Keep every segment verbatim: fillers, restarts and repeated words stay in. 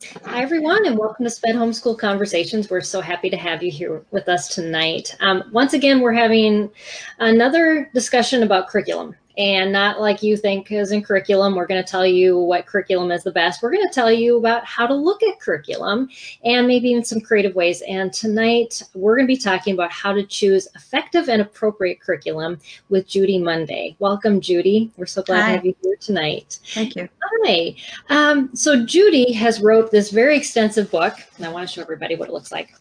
Hi, everyone, and welcome to SPED Homeschool Conversations. We're so happy to have you here with us tonight. Um, once again, we're having another discussion about curriculum. And not like you think is in curriculum, we're going to tell you what curriculum is the best. We're going to tell you about how to look at curriculum and maybe in some creative ways. And tonight, we're going to be talking about how to choose effective and appropriate curriculum with Judy Monday. Welcome, Judy. We're so glad Hi. to have you here tonight. Thank you. Hi. Um, so Judy has wrote this very extensive book, and I want to show everybody what it looks like.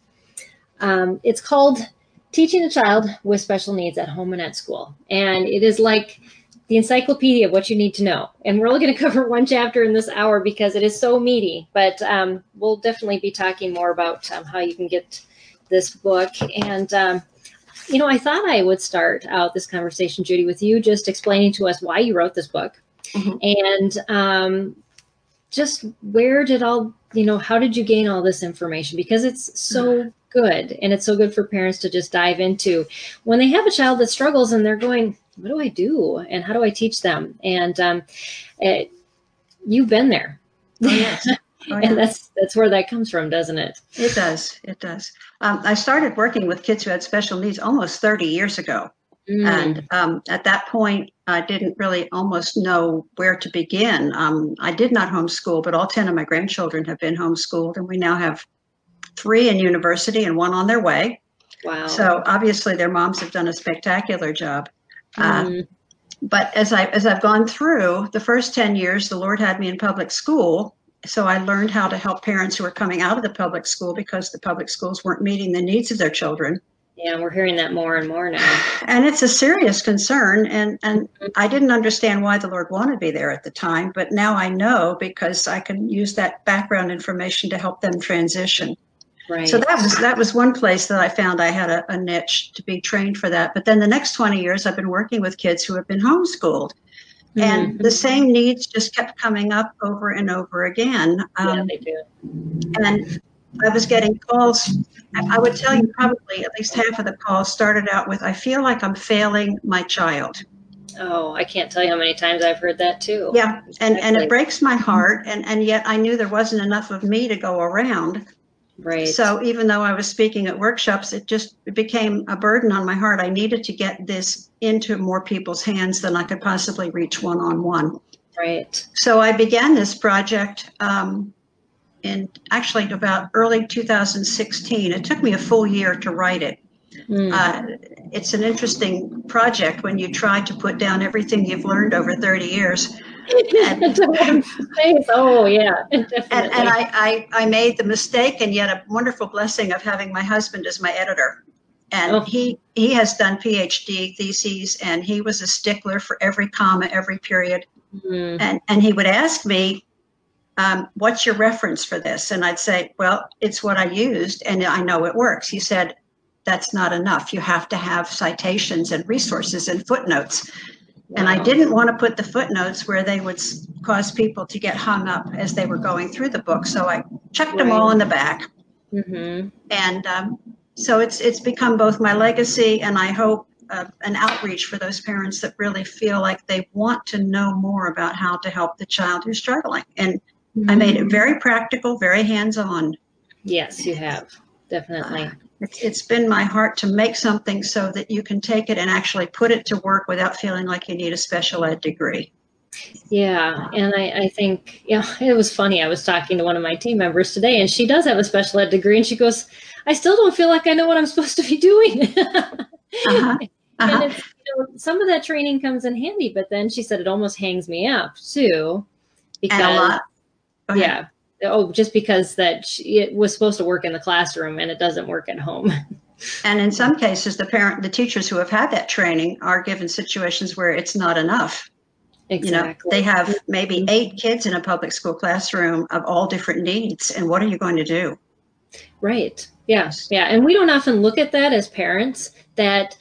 Um, it's called Teaching a Child with Special Needs at Home and at School. And it is like the encyclopedia of what you need to know. And we're only going to cover one chapter in this hour because it is so meaty. But um, we'll definitely be talking more about um, how you can get this book. And, um, you know, I thought I would start out this conversation, Judy, with you just explaining to us why you wrote this book. Mm-hmm. And um, just where did all, you know, how did you gain all this information? Because it's so good, and it's so good for parents to just dive into when they have a child that struggles and they're going, what do I do? And how do I teach them? And um, it, you've been there. Oh, yes. Oh, yeah. And that's that's where that comes from, doesn't it? It does. It does. Um, I started working with kids who had special needs almost thirty years ago. Mm. And um, at that point, I didn't really almost know where to begin. Um, I did not homeschool, but all ten of my grandchildren have been homeschooled, and we now have three in university and one on their way. Wow. So obviously their moms have done a spectacular job. Mm. Uh, but as, I, as I've gone through the first ten years, the Lord had me in public school. So I learned how to help parents who were coming out of the public school because the public schools weren't meeting the needs of their children. Yeah, we're hearing that more and more now. And it's a serious concern. And, and I didn't understand why the Lord wanted me there at the time, but now I know because I can use that background information to help them transition. Right. So that was that was one place that I found I had a, a niche to be trained for that. But then the next twenty years, I've been working with kids who have been homeschooled. Mm-hmm. And the same needs just kept coming up over and over again. Um, yeah, they do. And I was getting calls. I would tell you probably at least half of the calls started out with, I feel like I'm failing my child. Oh, I can't tell you how many times I've heard that too. Yeah, and, and it breaks my heart. And, and yet I knew there wasn't enough of me to go around. Right. So even though I was speaking at workshops, it just it became a burden on my heart. I needed to get this into more people's hands than I could possibly reach one-on-one. Right. So I began this project um, in actually about early two thousand sixteen. It took me a full year to write it. Mm. Uh, it's an interesting project when you try to put down everything you've learned over thirty years. And, oh yeah, and, and I, I, I made the mistake and yet a wonderful blessing of having my husband as my editor. And oh. he he has done PhD theses, and he was a stickler for every comma, every period. Mm. And and he would ask me, um, what's your reference for this? And I'd say, well, it's what I used, and I know it works. He said, that's not enough. You have to have citations and resources and footnotes. Wow. And I didn't want to put the footnotes where they would cause people to get hung up as they were going through the book. So I chucked right. them all in the back. Mm-hmm. And um, so it's it's become both my legacy and I hope uh, an outreach for those parents that really feel like they want to know more about how to help the child who's struggling. And mm-hmm. I made it very practical, very hands-on. Yes, you have. Definitely. Uh, It's, it's been my heart to make something so that you can take it and actually put it to work without feeling like you need a special ed degree. Yeah, and I, I think, you know, it was funny. I was talking to one of my team members today, and she does have a special ed degree, and she goes, I still don't feel like I know what I'm supposed to be doing. uh-huh. Uh-huh. And it's, you know, some of that training comes in handy, but then she said it almost hangs me up, too. Because, and a lot. Yeah. Oh, just because that she, it was supposed to work in the classroom and it doesn't work at home. And in some cases, the parent, the teachers who have had that training are given situations where it's not enough. Exactly. You know, they have maybe eight kids in a public school classroom of all different needs. And what are you going to do? Right. Yeah. Yeah. And we don't often look at that as parents, that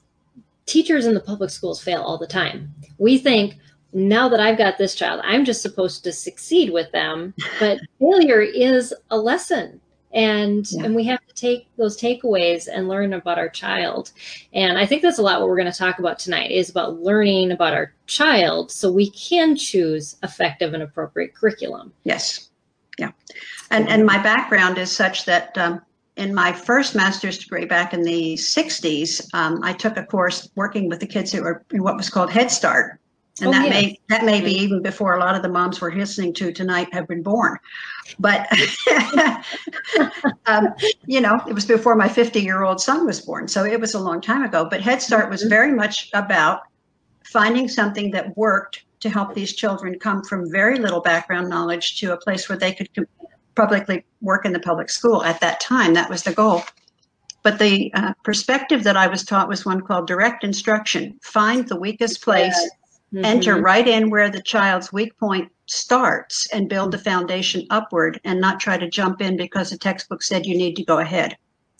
teachers in the public schools fail all the time. We think, now that I've got this child, I'm just supposed to succeed with them. But failure is a lesson. And, yeah. and we have to take those takeaways and learn about our child. And I think that's a lot what we're going to talk about tonight is about learning about our child so we can choose effective and appropriate curriculum. Yes. Yeah. And, and my background is such that um, in my first master's degree back in the sixties, um, I took a course working with the kids who were in what was called Head Start. And oh, that yes. may that may be even before a lot of the moms we're listening to tonight have been born. But, um, you know, it was before my fifty-year-old son was born. So it was a long time ago. But Head Start was very much about finding something that worked to help these children come from very little background knowledge to a place where they could publicly work in the public school. At that time, that was the goal. But the uh, perspective that I was taught was one called direct instruction. Find the weakest place. Yes. Mm-hmm. Enter right in where the child's weak point starts and build the foundation upward and not try to jump in because the textbook said you need to go ahead.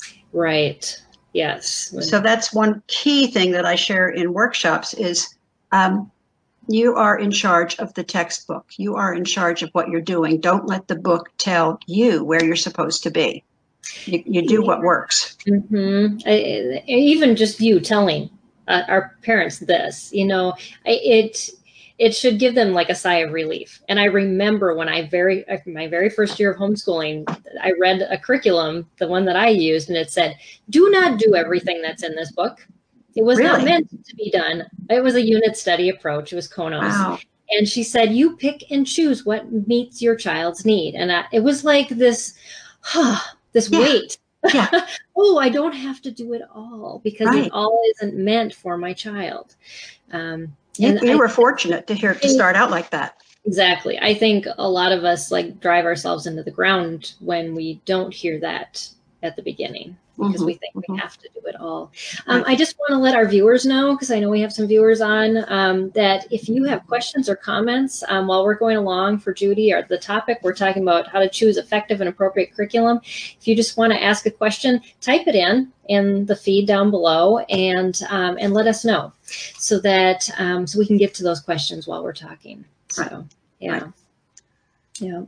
Right. Yes. So that's one key thing that I share in workshops is um, you are in charge of the textbook. You are in charge of what you're doing. Don't let the book tell you where you're supposed to be. You, you do what works. Mm-hmm. I, even just you telling Uh, our parents this, you know, it it should give them like a sigh of relief. And I remember when I very my very first year of homeschooling, I read a curriculum, the one that I used, and it said, "Do not do everything that's in this book." It was really? not meant to be done. It was a unit study approach. It was Konos. Wow. And she said, "You pick and choose what meets your child's need." And I, it was like this, huh, this yeah. weight. Yeah. Oh, I don't have to do it all because right. it all isn't meant for my child. Um, you you I, were fortunate to hear it to start out like that. Exactly. I think a lot of us like drive ourselves into the ground when we don't hear that at the beginning because mm-hmm. we think mm-hmm. we have to do it all. Um, I just want to let our viewers know, because I know we have some viewers on, um, that if you have questions or comments um, while we're going along for Judy or the topic, we're talking about how to choose effective and appropriate curriculum. If you just want to ask a question, type it in in the feed down below and um, and let us know so that um, so we can get to those questions while we're talking. So right. yeah, right. yeah.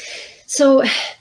So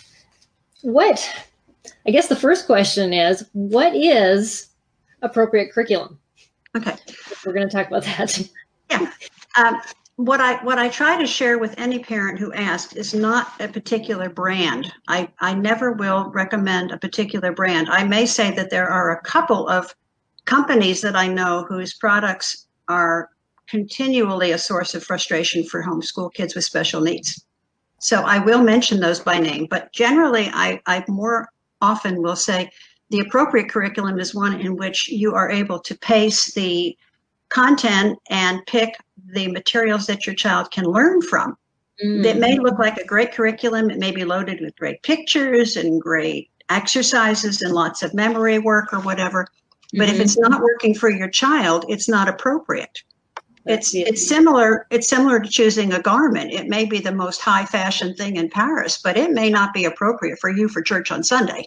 what? I guess the first question is, what is appropriate curriculum? Okay. We're going to talk about that. Yeah. Um, what I what I try to share with any parent who asks is not a particular brand. I, I never will recommend a particular brand. I may say that there are a couple of companies that I know whose products are continually a source of frustration for homeschool kids with special needs. So I will mention those by name, but generally I, I more often will say the appropriate curriculum is one in which you are able to pace the content and pick the materials that your child can learn from. Mm. It may look like a great curriculum. It may be loaded with great pictures and great exercises and lots of memory work or whatever. But mm-hmm. if it's not working for your child, it's not appropriate. It's it's similar. It's similar to choosing a garment. It may be the most high fashion thing in Paris, but it may not be appropriate for you for church on Sunday.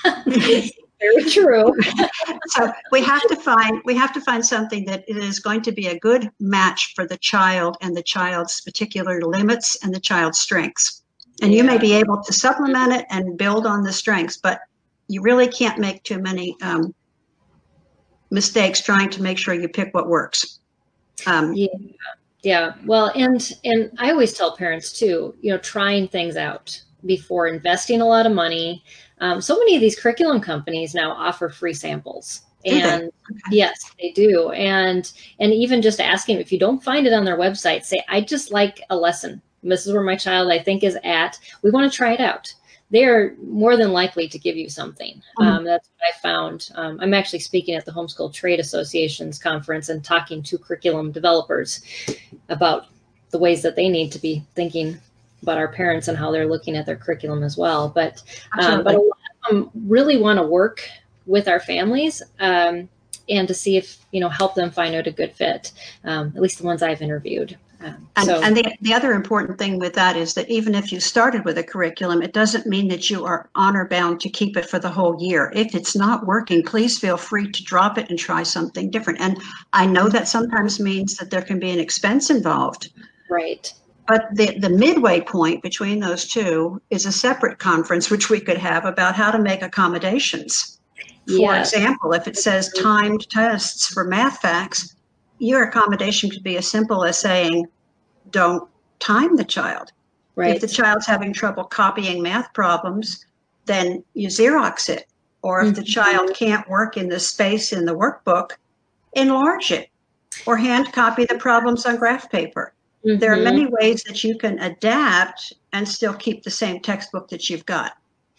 Very true. So we have to find we have to find something that it is going to be a good match for the child and the child's particular limits and the child's strengths. And yeah. you may be able to supplement it and build on the strengths, but you really can't make too many um, mistakes trying to make sure you pick what works. Um, yeah, yeah. Well, and and I always tell parents too, you know, trying things out before investing a lot of money. Um, so many of these curriculum companies now offer free samples, and okay. yes, they do. And and even just asking, if you don't find it on their website, say, I just like a lesson. This is where my child, I think, is at. We want to try it out. They're more than likely to give you something. Mm-hmm. Um, that's what I found. Um, I'm actually speaking at the Homeschool Trade Association's conference and talking to curriculum developers about the ways that they need to be thinking about our parents and how they're looking at their curriculum as well. But um, but a lot of them really want to work with our families um, and to see if, you know, help them find out a good fit, um, at least the ones I've interviewed. Um, and so. and the, the other important thing with that is that even if you started with a curriculum, it doesn't mean that you are honor bound to keep it for the whole year. If it's not working, please feel free to drop it and try something different. And I know that sometimes means that there can be an expense involved. Right. But the, the midway point between those two is a separate conference, which we could have about how to make accommodations. For yes. example, if it says timed tests for math facts, your accommodation could be as simple as saying, don't time the child. Right. If the child's having trouble copying math problems, then you Xerox it. Or if mm-hmm. the child can't work in the space in the workbook, enlarge it or hand copy the problems on graph paper. Mm-hmm. There are many ways that you can adapt and still keep the same textbook that you've got.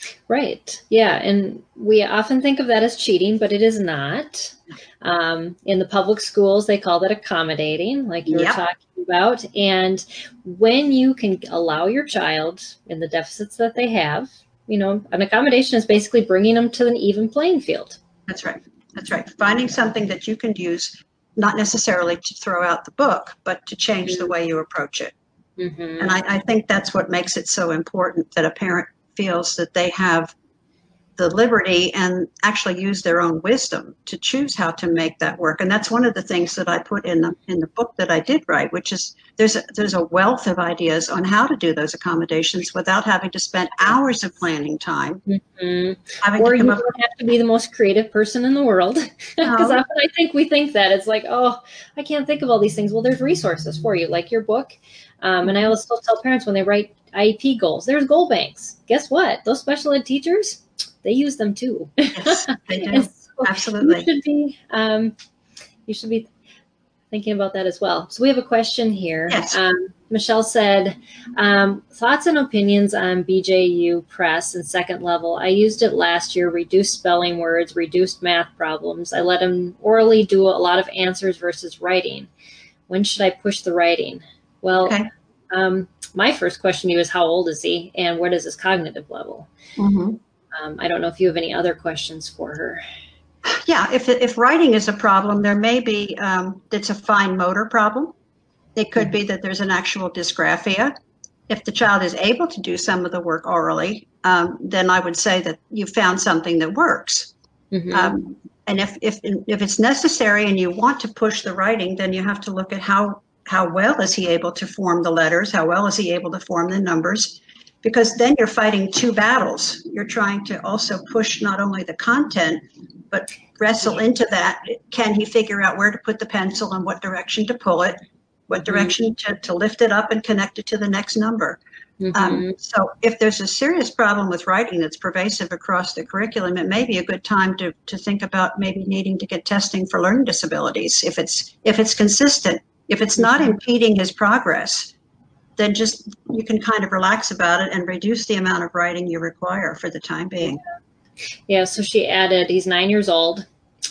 Right. Yeah. And we often think of that as cheating, but it is not. Um, in the public schools, they call that accommodating, like you were yep. talking about. And when you can allow your child in the deficits that they have, you know, an accommodation is basically bringing them to an even playing field. That's right. That's right. Finding something that you can use, not necessarily to throw out the book, but to change mm-hmm. the way you approach it. Mm-hmm. And I, I think that's what makes it so important that a parent feels that they have the liberty and actually use their own wisdom to choose how to make that work. And that's one of the things that I put in the in the book that I did write, which is there's a, there's a wealth of ideas on how to do those accommodations without having to spend hours of planning time. Mm-hmm. Having or to come you up don't have to be the most creative person in the world. Because no. often I think we think that it's like, oh, I can't think of all these things. Well, there's resources for you, like your book. Um, and I always still tell parents when they write I E P goals, there's goal banks. Guess what? Those special ed teachers, they use them too. Yes, they do. So absolutely. You should be, um, you should be thinking about that as well. So we have a question here. Yes. Um, Michelle said, um, thoughts and opinions on B J U Press and second level. I used it last year, reduced spelling words, reduced math problems. I let him orally do a lot of answers versus writing. When should I push the writing? Well, okay. um, my first question to you is how old is he and what is his cognitive level? Mm-hmm. Um, I don't know if you have any other questions for her. Yeah, if if writing is a problem, there may be, um, it's a fine motor problem. It could mm-hmm. be that there's an actual dysgraphia. If the child is able to do some of the work orally, um, then I would say that you found something that works. Mm-hmm. Um, and if, if if it's necessary and you want to push the writing, then you have to look at how how well is he able to form the letters? How well is he able to form the numbers? Because then you're fighting two battles. You're trying to also push not only the content, but wrestle into that. Can he figure out where to put the pencil and what direction to pull it, what direction to, to lift it up and connect it to the next number? Mm-hmm. Um, so if there's a serious problem with writing that's pervasive across the curriculum, it may be a good time to, to think about maybe needing to get testing for learning disabilities. If it's if it's consistent, if it's not impeding his progress, then just you can kind of relax about it and reduce the amount of writing you require for the time being. Yeah, so she added, he's nine years old,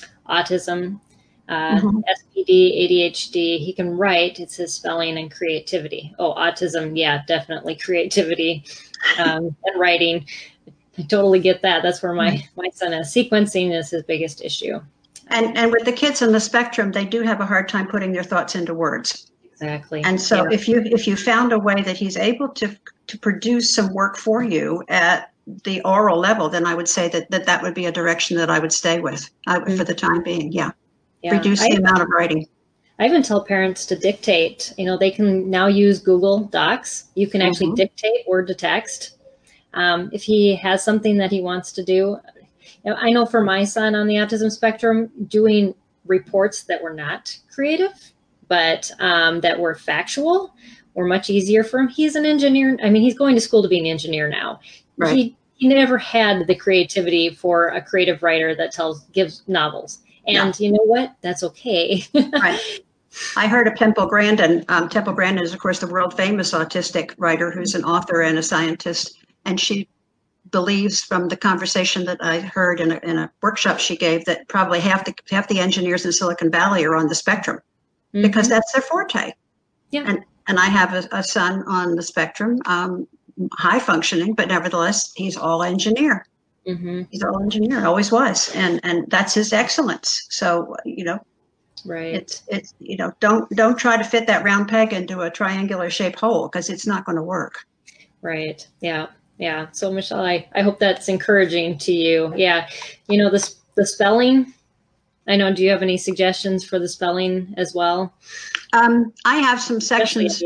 autism, uh, mm-hmm. S P D, A D H D. He can write. It's his spelling and creativity. Oh, autism. Yeah, definitely creativity um, and writing. I totally get that. That's where my, my son is. Sequencing is his biggest issue. And and with the kids on the spectrum, they do have a hard time putting their thoughts into words. Exactly. And so yeah. if you if you found a way that he's able to to produce some work for you at the oral level, then I would say that that, that would be a direction that I would stay with uh, mm-hmm. for the time being. Yeah. yeah. Reduce the I, amount of writing. I even tell parents to dictate. You know, they can now use Google Docs. You can actually mm-hmm. dictate word to text. Um, if he has something that he wants to do. You know, I know for my son on the autism spectrum, doing reports that were not creative, but um, that were factual, were much easier for him. He's an engineer. I mean, he's going to school to be an engineer now. Right. He he never had the creativity for a creative writer that tells gives novels. And no. you know what? That's okay. Right. I heard of Temple Grandin. Um, Temple Grandin is, of course, the world famous autistic writer who's an author and a scientist. And she believes from the conversation that I heard in a, in a workshop she gave that probably half the half the engineers in Silicon Valley are on the spectrum mm-hmm. because that's their forte. Yeah. And and I have a, a son on the spectrum, um, high functioning, but nevertheless, he's all engineer. Mm-hmm. He's all engineer, always was, and and that's his excellence. So you know, right? It's it's you know, don't don't try to fit that round peg into a triangular shaped hole because it's not going to work. Right. Yeah. Yeah. So Michelle, I, I hope that's encouraging to you. Yeah. You know, this, the spelling, I know, do you have any suggestions for the spelling as well? Um, I have some sections.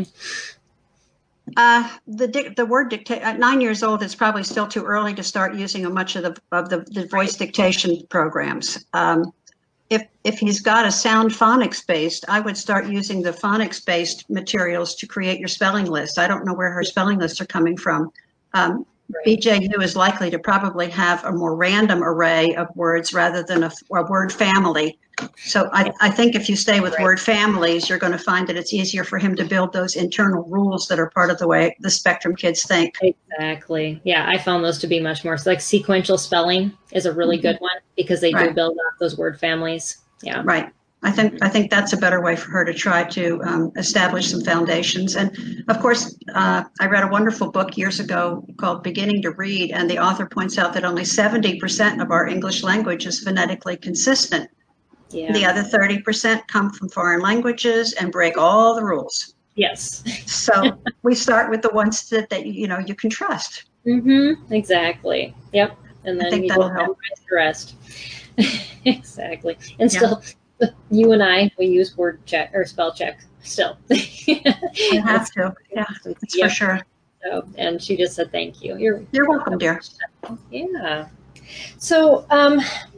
Uh, the the word dictate at nine years old, it's probably still too early to start using much of the, of the, the voice dictation programs. Um, if if he's got a sound phonics based, I would start using the phonics based materials to create your spelling list. I don't know where her spelling lists are coming from. Um, right. B J U is likely to probably have a more random array of words rather than a, a word family. So I, I think if you stay with right. word families, you're going to find that it's easier for him to build those internal rules that are part of the way the spectrum kids think. Exactly. Yeah, I found those to be much more, so like sequential spelling is a really mm-hmm. good one because they right. do build up those word families. Yeah. Right. I think I think that's a better way for her to try to um, establish some foundations. And of course, uh, I read a wonderful book years ago called Beginning to Read, and the author points out that only seventy percent of our English language is phonetically consistent. Yeah. The other thirty percent come from foreign languages and break all the rules. Yes. So we start with the ones that, that you know you can trust. Mm-hmm. Exactly. Yep. And then you that'll don't help. memorize the rest. Exactly. And still, yeah. you and I, we use word check or spell check still. You have to. Yeah, that's yep. for sure. So, and she just said, thank you. You're, You're welcome, dear. Yeah. So, um,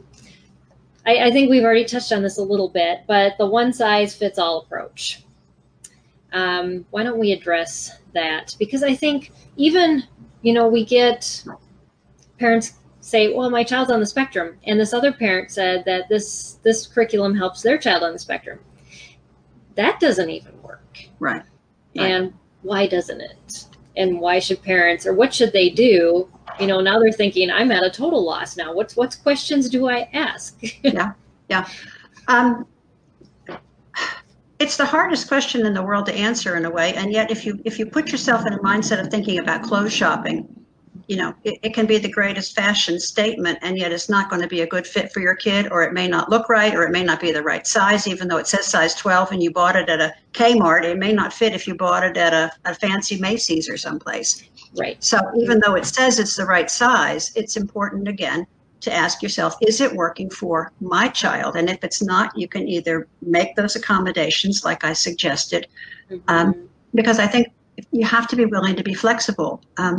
I, I think we've already touched on this a little bit, but the one size fits all approach. Um, why don't we address that? Because I think even, you know, we get parents say, well, my child's on the spectrum. And this other parent said that this, this curriculum helps their child on the spectrum. That doesn't even work. Right. And right. why doesn't it? And why should parents, or what should they do? You know, now they're thinking, I'm at a total loss now. What's, what questions do I ask? yeah. Yeah. Um, it's the hardest question in the world to answer in a way. And yet, if you, if you put yourself in a mindset of thinking about clothes shopping, you know, it, it can be the greatest fashion statement, and yet it's not going to be a good fit for your kid, or it may not look right, or it may not be the right size, even though it says size twelve and you bought it at a Kmart. It may not fit if you bought it at a, a fancy Macy's or someplace. Right. So even though it says it's the right size, it's important, again, to ask yourself, is it working for my child? And if it's not, you can either make those accommodations like I suggested, mm-hmm. um, because I think you have to be willing to be flexible. Um,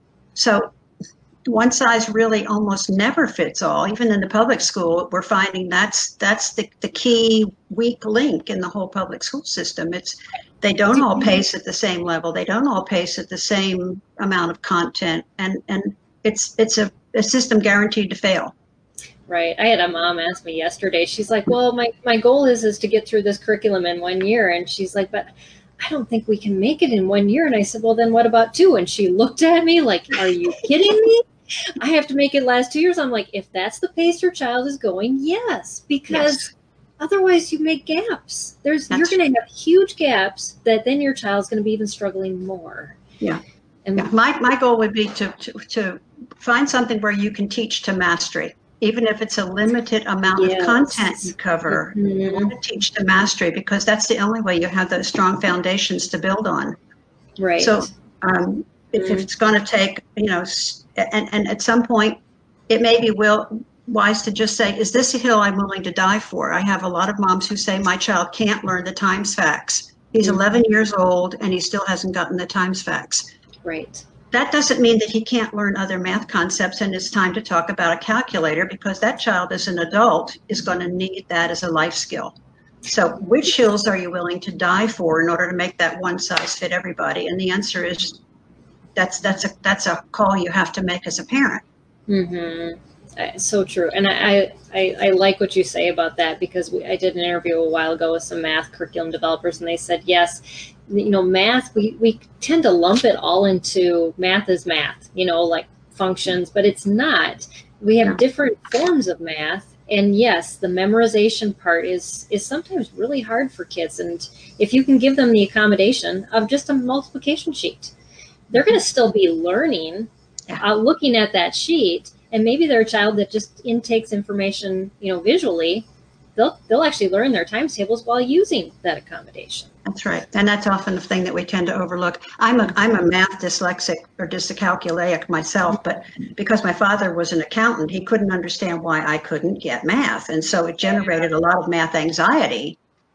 So one size really almost never fits all. Even in the public school, we're finding that's that's the, the key weak link in the whole public school system. It's they don't all pace at the same level. They don't all pace at the same amount of content. And, and it's it's a, a system guaranteed to fail. Right. I had a mom ask me yesterday, she's like, well, my, my goal is, is to get through this curriculum in one year. And she's like, but I don't think we can make it in one year. And I said, well, then what about two? And she looked at me like, are you kidding me? I have to make it last two years. I'm like, if that's the pace your child is going, yes, because yes. otherwise you make gaps. There's that's you're going to have huge gaps that then your child's going to be even struggling more. Yeah. And yeah. my my goal would be to, to to find something where you can teach to mastery. Even if it's a limited amount yes. of content you cover, mm-hmm. you want to teach to mastery, because that's the only way you have those strong foundations to build on. Right. So um, if, mm-hmm. if it's going to take, you know, and, and at some point, it may be will, wise to just say, is this a hill I'm willing to die for? I have a lot of moms who say, my child can't learn the times facts. He's mm-hmm. eleven years old and he still hasn't gotten the times facts. Right. That doesn't mean that he can't learn other math concepts, and it's time to talk about a calculator, because that child as an adult is going to need that as a life skill. So which hills are you willing to die for in order to make that one size fit everybody? And the answer is that's that's a that's a call you have to make as a parent. Mm-hmm. So true. And I, I, I like what you say about that, because we, I did an interview a while ago with some math curriculum developers, and they said, yes, you know, math, we, we tend to lump it all into math is math, you know, like functions, but it's not. We have different forms of math. And yes, the memorization part is, is sometimes really hard for kids. And if you can give them the accommodation of just a multiplication sheet, they're going to still be learning, uh, looking at that sheet. And maybe they're a child that just intakes information, you know, visually. They'll they'll actually learn their times tables while using that accommodation. That's right, and that's often the thing that we tend to overlook. I'm a I'm a math dyslexic or dyscalculiac myself, but because my father was an accountant, he couldn't understand why I couldn't get math, and so it generated a lot of math anxiety.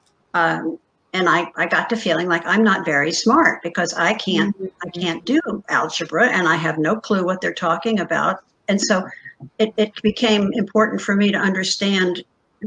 Um, and I, I got to feeling like I'm not very smart because I can't mm-hmm. I can't do algebra, and I have no clue what they're talking about. And so it, it became important for me to understand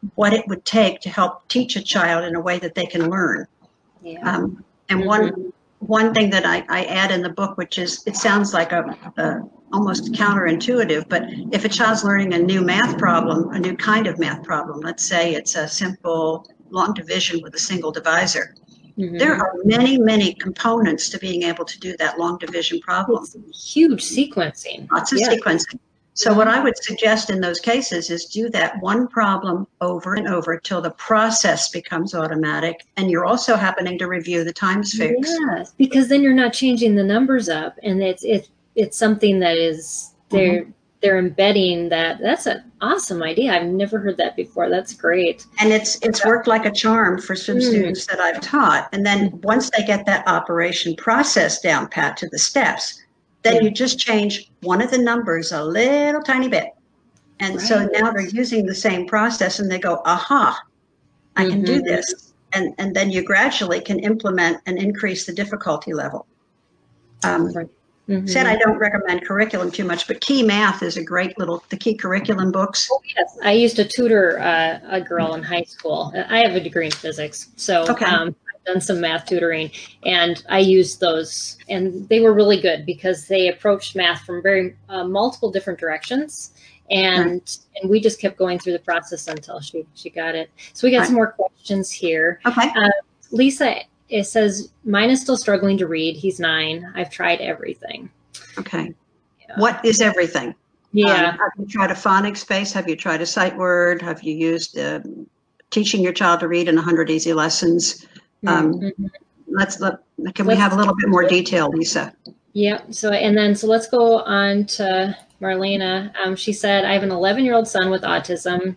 what it would take to help teach a child in a way that they can learn. Yeah. Um, and Mm-hmm. one one thing that I, I add in the book, which is, it sounds like a, a almost counterintuitive, but if a child's learning a new math problem, a new kind of math problem, let's say it's a simple long division with a single divisor, mm-hmm. there are many, many components to being able to do that long division problem. It's huge sequencing. Lots of yeah. sequencing. So what I would suggest in those cases is do that one problem over and over till the process becomes automatic, and you're also happening to review the times fix. Yes, because then you're not changing the numbers up, and it's it, it's something that is they're mm-hmm. they're embedding that. That's an awesome idea. I've never heard that before. That's great. And it's it's worked like a charm for some mm. students that I've taught. And then once they get that operation process down pat to the steps, then you just change one of the numbers a little tiny bit. And right. so now they're using the same process and they go, aha, I can mm-hmm. do this. And, and then you gradually can implement and increase the difficulty level. Um, right. mm-hmm. Said I don't recommend curriculum too much, but Key Math is a great little, the Key curriculum books. Oh, yes. I used to tutor uh, a girl in high school. I have a degree in physics. So okay. um, done some math tutoring, and I used those, and they were really good because they approached math from very uh, multiple different directions, and right. and we just kept going through the process until she she got it. So we got right. some more questions here. Okay. Uh, Lisa, it says, mine is still struggling to read. He's nine. I've tried everything. Okay. Yeah. What is everything? Yeah. Um, have you tried a phonics space? Have you tried a sight word? Have you used uh, teaching your child to read in one hundred easy lessons? Um, mm-hmm. Let's let, can we let's, have a little bit more detail, Lisa? Yeah. So, and then, so let's go on to Marlena. Um, she said, I have an eleven year old son with autism,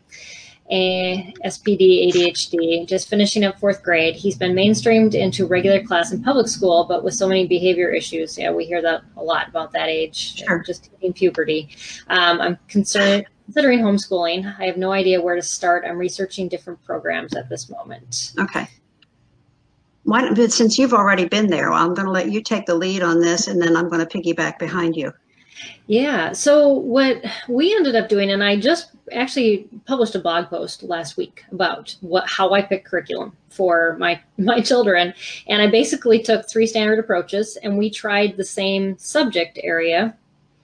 a S P D, A D H D, just finishing up fourth grade. He's been mainstreamed into regular class in public school, but with so many behavior issues. Yeah, we hear that a lot about that age, sure. just hitting puberty. Um, I'm concerned, considering homeschooling. I have no idea where to start. I'm researching different programs at this moment. Okay. Why, but since you've already been there, well, I'm going to let you take the lead on this, and then I'm going to piggyback behind you. Yeah. So what we ended up doing, and I just actually published a blog post last week about what how I pick curriculum for my my children, and I basically took three standard approaches, and we tried the same subject area.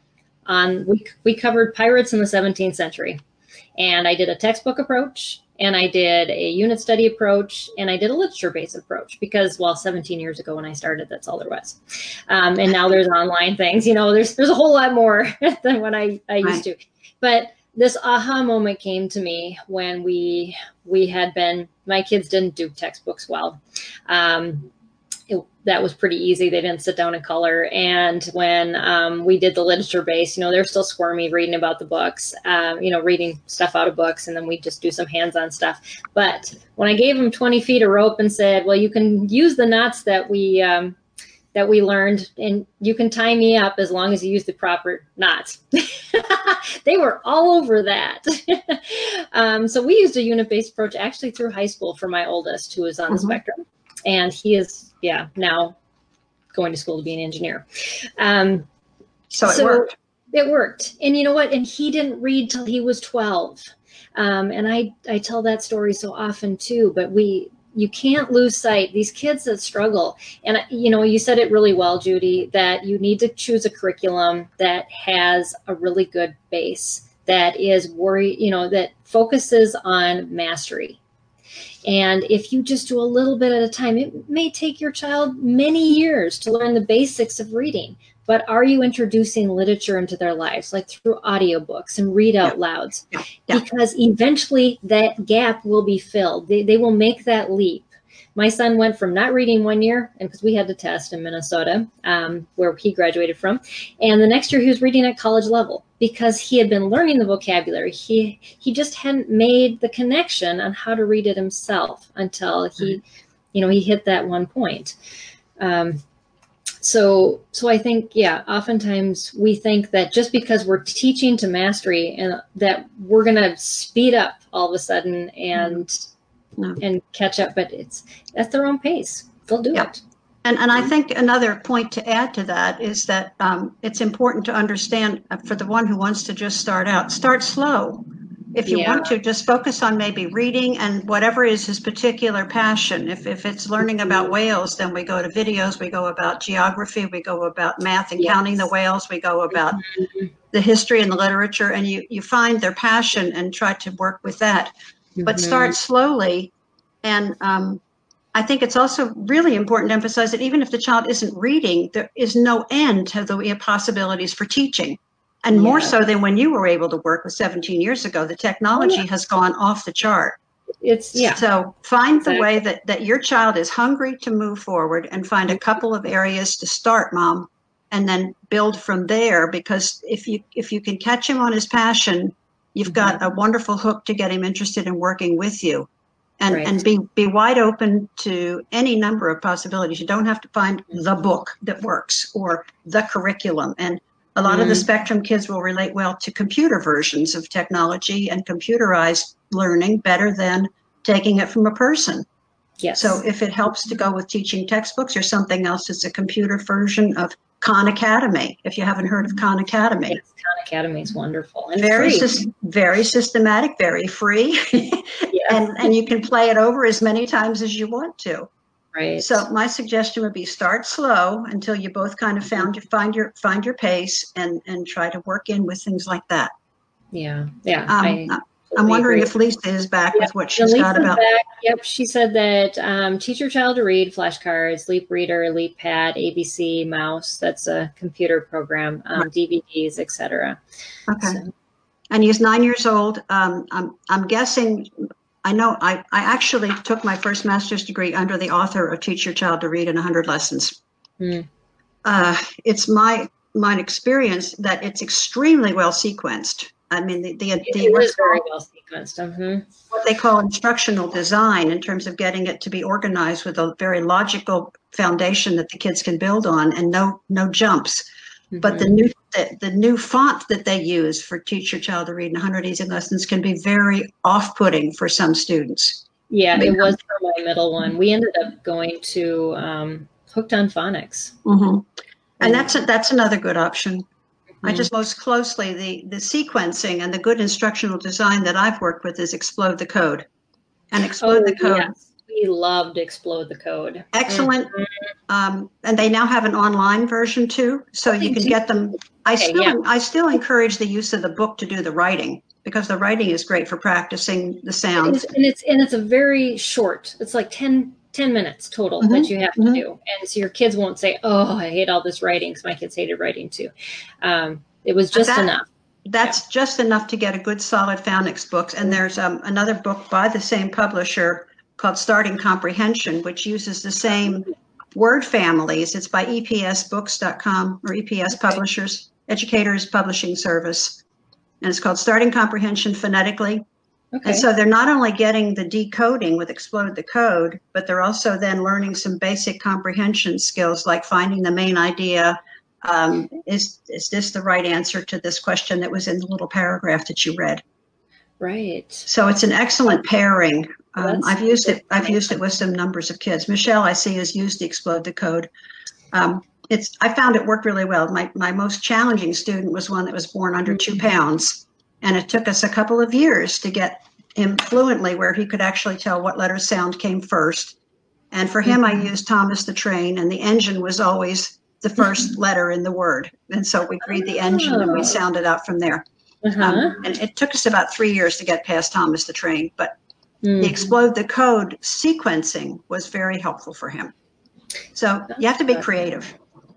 On we we covered pirates in the seventeenth century, and I did a textbook approach. And I did a unit study approach, and I did a literature-based approach because, well, seventeen years ago when I started, that's all there was. Um, and now there's online things, you know, there's there's a whole lot more than what I, I used right. to. But this aha moment came to me when we we had been, my kids didn't do textbooks well. Um, it, that was pretty easy. They didn't sit down and color. And when um, we did the literature base, you know, they're still squirmy reading about the books, um, you know, reading stuff out of books, and then we just do some hands-on stuff. But when I gave them twenty feet of rope and said, well, you can use the knots that we um, that we learned, and you can tie me up as long as you use the proper knots. They were all over that. um, so we used a unit-based approach actually through high school for my oldest, who is on mm-hmm. the spectrum. And he is, yeah, now going to school to be an engineer. Um, so it so worked. It worked. And you know what? And he didn't read till he was twelve. Um, and I, I tell that story so often too, but we, you can't lose sight. These kids that struggle, and you know, you said it really well, Judy, that you need to choose a curriculum that has a really good base, that is worry, you know, that focuses on mastery. And if you just do a little bit at a time, it may take your child many years to learn the basics of reading. But are you introducing literature into their lives, like through audiobooks and read out yeah. louds? Yeah. Yeah. Because eventually that gap will be filled. They, they will make that leap. My son went from not reading one year, and because we had to test in Minnesota, um, where he graduated from, and the next year he was reading at college level because he had been learning the vocabulary. He he just hadn't made the connection on how to read it himself until he, mm-hmm. you know, he hit that one point. Um, so so I think, yeah, oftentimes we think that just because we're teaching to mastery and that we're going to speed up all of a sudden and. Mm-hmm. No. and catch up, but it's at their own pace. They'll do yep. it. And and I think another point to add to that is that um, it's important to understand uh, for the one who wants to just start out, start slow. if you Yeah. want to, just focus on maybe reading and whatever is his particular passion. If, if it's learning about whales, then we go to videos, we go about geography, we go about math and Yes. counting the whales, we go about Mm-hmm. the history and the literature, and you, you find their passion and try to work with that. But Mm-hmm. start slowly. And um, I think it's also really important to emphasize that even if the child isn't reading, there is no end to the possibilities for teaching. And Yeah. more so than when you were able to work with seventeen years ago, the technology Oh, yeah. has gone off the chart. It's, yeah. So find Exactly. the way that, that your child is hungry to move forward, and find a couple of areas to start, Mom, and then build from there. Because if you if you can catch him on his passion, you've got Mm-hmm. a wonderful hook to get him interested in working with you. And, Right. and be, be wide open to any number of possibilities. You don't have to find the book that works or the curriculum. And a lot mm. of the Spectrum kids will relate well to computer versions of technology and computerized learning better than taking it from a person. Yes. So if it helps to go with teaching textbooks or something else, it's a computer version of Khan Academy. If you haven't heard of Khan Academy. Yes, Khan Academy is wonderful and very, free. Sy- very systematic, very free. Yeah. and, and you can play it over as many times as you want to. Right. So my suggestion would be start slow until you both kind of found your, find your, find your pace, and, and try to work in with things like that. Yeah. Yeah. Um, I I'm wondering agree. if Lisa is back Yep. with what she's Lisa's got about. Back. Yep. She said that um, teach your child to read, flashcards, Leap Reader, Leap Pad, A B C, Mouse. That's a computer program, um, right. D V Ds, et cetera. Okay. So. And he's nine years old. Um, I'm, I'm guessing, I know I, I actually took my first master's degree under the author of Teach Your Child to Read in one hundred lessons. Hmm. Uh, it's my, my experience that it's extremely well sequenced. I mean, the, the, the it is very well sequenced. Mm-hmm. What they call instructional design, in terms of getting it to be organized with a very logical foundation that the kids can build on, and no no jumps. Mm-hmm. But the new the, the new font that they use for Teach Your Child to Read in one hundred Easy Lessons can be very off-putting for some students. Yeah, it was for my middle one. We ended up going to um, Hooked on Phonics. Mm-hmm. And that's a, that's another good option. I just most closely, the, the sequencing and the good instructional design that I've worked with is Explode the Code. And Explode oh, the Code. Yes. We loved Explode the Code. Excellent. Mm-hmm. Um, and they now have an online version too. So you can get them. I okay, still yeah. I still encourage the use of the book to do the writing, because the writing is great for practicing the sounds. And it's, and it's a very short, it's like ten, ten minutes total mm-hmm. that you have to mm-hmm. do. And so your kids won't say, oh, I hate all this writing, because my kids hated writing too. Um, it was just that, enough. That's yeah. just enough to get a good solid phonics book. And there's um, another book by the same publisher called Starting Comprehension, which uses the same word families. It's by E P S books dot com, or E P S okay. Publishers, Educators Publishing Service. And it's called Starting Comprehension Phonetically. Okay. And so they're not only getting the decoding with Explode the Code, but they're also then learning some basic comprehension skills, like finding the main idea. Um, is, is this the right answer to this question that was in the little paragraph that you read? Right. So it's an excellent pairing. Um, I've used it. I've used it with some numbers of kids. Michelle, I see, has used the Explode the Code. Um, it's. I found it worked really well. My my most challenging student was one that was born under two pounds, and it took us a couple of years to get him fluently where he could actually tell what letter sound came first. And for him, mm-hmm. I used Thomas the Train, and the engine was always the first letter in the word. And so we'd read the engine oh. and we sounded out from there. Uh-huh. Um, and it took us about three years to get past Thomas the Train, but mm-hmm. the Explode the Code sequencing was very helpful for him. So you have to be creative.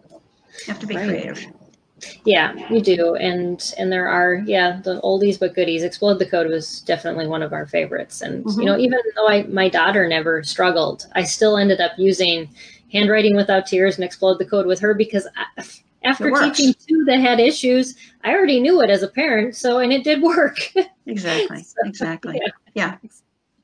You have to be right. creative. Yeah, you do. And and there are, yeah, the oldies but goodies. Explode the Code was definitely one of our favorites. And, mm-hmm. you know, even though I my daughter never struggled, I still ended up using Handwriting Without Tears and Explode the Code with her, because I, after teaching two that had issues, I already knew it as a parent. So, and it did work. Exactly. so, exactly. Yeah. yeah.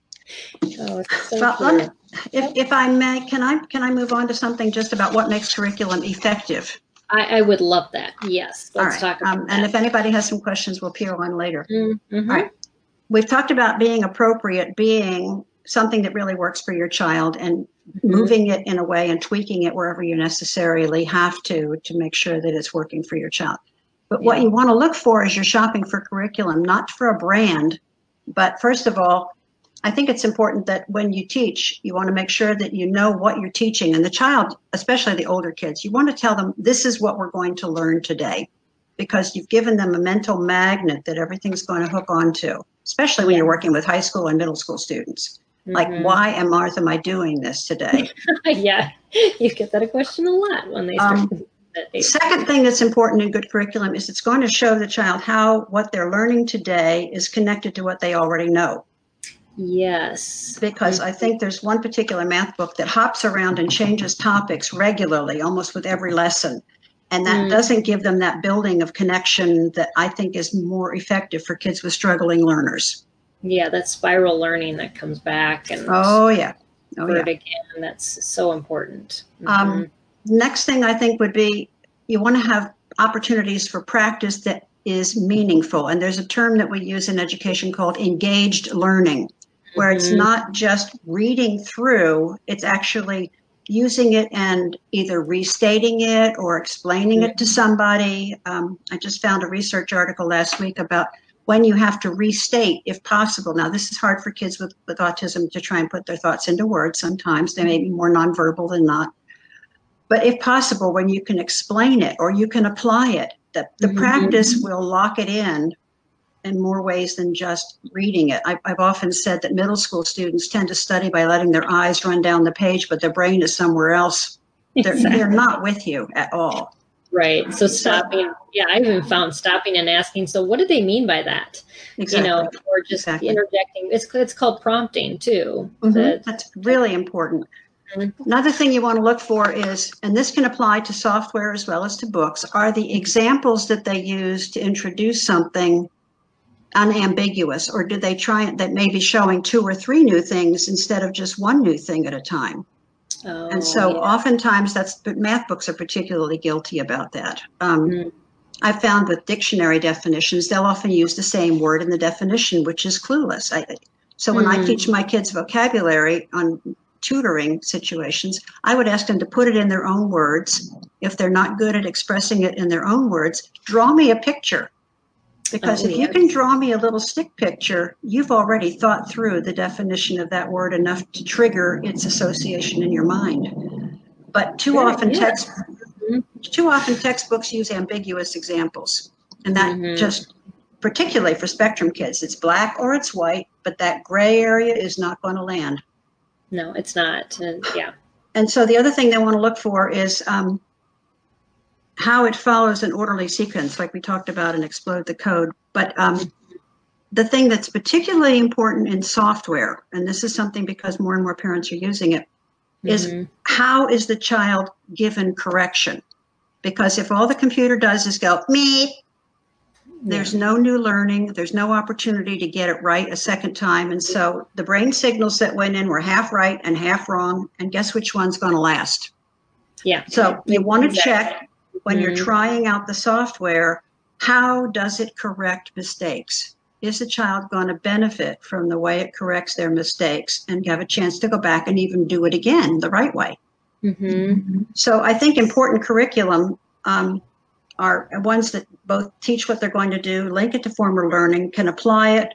Oh, it's so well, um, if, if I may, can I, can I move on to something just about what makes curriculum effective? I, I would love that. Yes. Let's right. talk about um, that. And if anybody has some questions, we'll peer on later. Mm-hmm. All right. We've talked about being appropriate, being something that really works for your child, and mm-hmm. moving it in a way and tweaking it wherever you necessarily have to, to make sure that it's working for your child. But yeah. what you want to look for as you're shopping for curriculum, not for a brand, But first of all, I think it's important that when you teach, you want to make sure that you know what you're teaching. And the child, especially the older kids, you want to tell them, this is what we're going to learn today, because you've given them a mental magnet that everything's going to hook onto, especially when Yeah. you're working with high school and middle school students. Mm-hmm. Like, why am Martha, am I doing this today? Yeah, you get that question a lot when they start. Um, the second thing that's important in good curriculum is it's going to show the child how what they're learning today is connected to what they already know. Yes. Because I think there's one particular math book that hops around and changes topics regularly, almost with every lesson. And that mm. doesn't give them that building of connection that I think is more effective for kids with struggling learners. Yeah, that spiral learning that comes back. And oh, yeah. Oh, for yeah. it again, that's so important. Mm-hmm. Um, next thing I think would be you want to have opportunities for practice that is meaningful. And there's a term that we use in education called engaged learning, where it's not just reading through, it's actually using it and either restating it or explaining it to somebody. Um, I just found a research article last week about when you have to restate, if possible. Now, this is hard for kids with, with autism to try and put their thoughts into words sometimes. They may be more nonverbal than not. But if possible, when you can explain it or you can apply it, that the mm-hmm. practice will lock it in in more ways than just reading it. I've, I've often said that middle school students tend to study by letting their eyes run down the page, but their brain is somewhere else. They're, exactly. they're not with you at all. Right. So stopping, yeah, I even found stopping and asking, so what do they mean by that? Exactly. You know, or just exactly. interjecting. It's it's called prompting too. Mm-hmm. That, That's really important. Mm-hmm. Another thing you want to look for is, and this can apply to software as well as to books, are the examples that they use to introduce something unambiguous, or do they try that may be showing two or three new things instead of just one new thing at a time? Oh, and so yeah. oftentimes that's, but math books are particularly guilty about that. Um, mm. I found with dictionary definitions, they'll often use the same word in the definition, which is clueless. I, so when mm. I teach my kids vocabulary on tutoring situations, I would ask them to put it in their own words. If they're not good at expressing it in their own words, draw me a picture. Because oh, if yeah. you can draw me a little stick picture, you've already thought through the definition of that word enough to trigger its association in your mind. But too Very often text, mm-hmm. too often textbooks use ambiguous examples. And that mm-hmm. just, particularly for spectrum kids, it's black or it's white, but that gray area is not going to land. No, it's not. And yeah. And so the other thing they want to look for is um, how it follows an orderly sequence, like we talked about in Explode the Code. But um, the thing that's particularly important in software, and this is something because more and more parents are using it, mm-hmm. is how is the child given correction? Because if all the computer does is go, me, yeah. there's no new learning, there's no opportunity to get it right a second time. And so the brain signals that went in were half right and half wrong, and guess which one's going to last? Yeah. So you want to check when mm-hmm. you're trying out the software, how does it correct mistakes? Is the child going to benefit from the way it corrects their mistakes and have a chance to go back and even do it again the right way? Mm-hmm. So I think important curriculum um, are ones that both teach what they're going to do, link it to former learning, can apply it,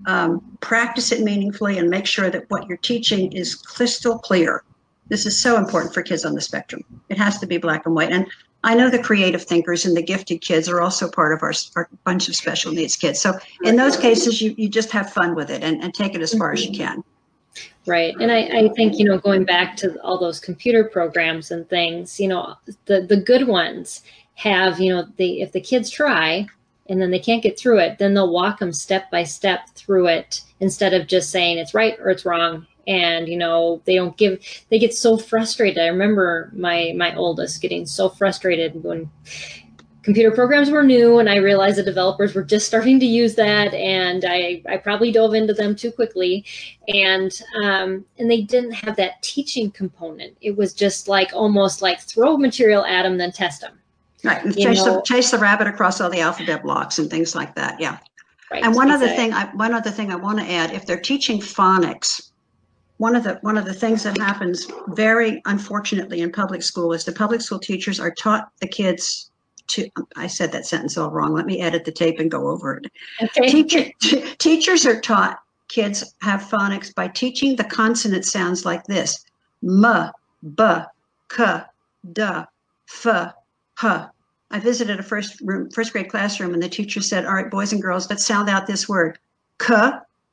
um, practice it meaningfully, and make sure that what you're teaching is crystal clear. This is so important for kids on the spectrum. It has to be black and white. And I know the creative thinkers and the gifted kids are also part of our, our bunch of special needs kids. So in those cases, you, you just have fun with it and, and take it as far as you can. Right. And I, I think, you know, going back to all those computer programs and things, you know, the, the good ones have, you know, they, if the kids try and then they can't get through it, then they'll walk them step by step through it instead of just saying it's right or it's wrong. And, you know, they don't give, they get so frustrated. I remember my, my oldest getting so frustrated when computer programs were new and I realized the developers were just starting to use that. And I, I probably dove into them too quickly. And, um, and they didn't have that teaching component. It was just like, almost like throw material at them, then test them. Right. And chase, the, chase the rabbit across all the alphabet blocks and things like that. Yeah. Right. And one exactly. other thing, I, one other thing I want to add, if they're teaching phonics, One of the one of the things that happens very unfortunately in public school is the public school teachers are taught the kids to, I said that sentence all wrong. Let me edit the tape and go over it. Okay. Teacher, t- teachers are taught kids have phonics by teaching the consonant sounds like this: m, b, k, d, f, h. I visited a first room, first grade classroom, and the teacher said, all right, boys and girls, let's sound out this word. K,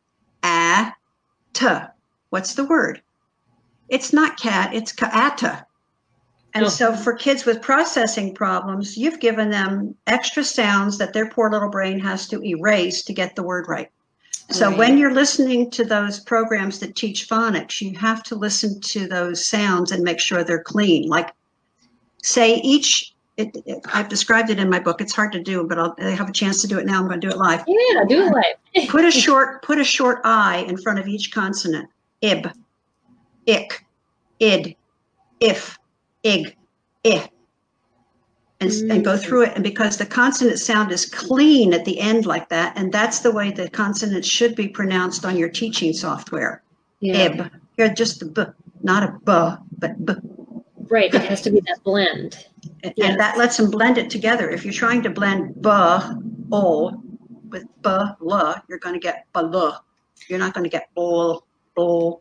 a, t. What's the word? It's not cat, it's ka-ata. And oh. So for kids with processing problems, you've given them extra sounds that their poor little brain has to erase to get the word right. So right. When you're listening to those programs that teach phonics, you have to listen to those sounds and make sure they're clean. Like, say each, it, it, I've described it in my book. It's hard to do, but I'll I have a chance to do it now. I'm going to do it live. Yeah, do it live. put a short, put a short I in front of each consonant. Ib, ik, id, if, ig, eh. And, mm. and go through it. And because the consonant sound is clean at the end like that, and that's the way the consonants should be pronounced on your teaching software. Yeah. Ib. Here, just the b, not a b, but b. Right, it has to be that blend. And yes. That lets them blend it together. If you're trying to blend b, ol with b, l, you're going to get b, l. You're not going to get bol, bol.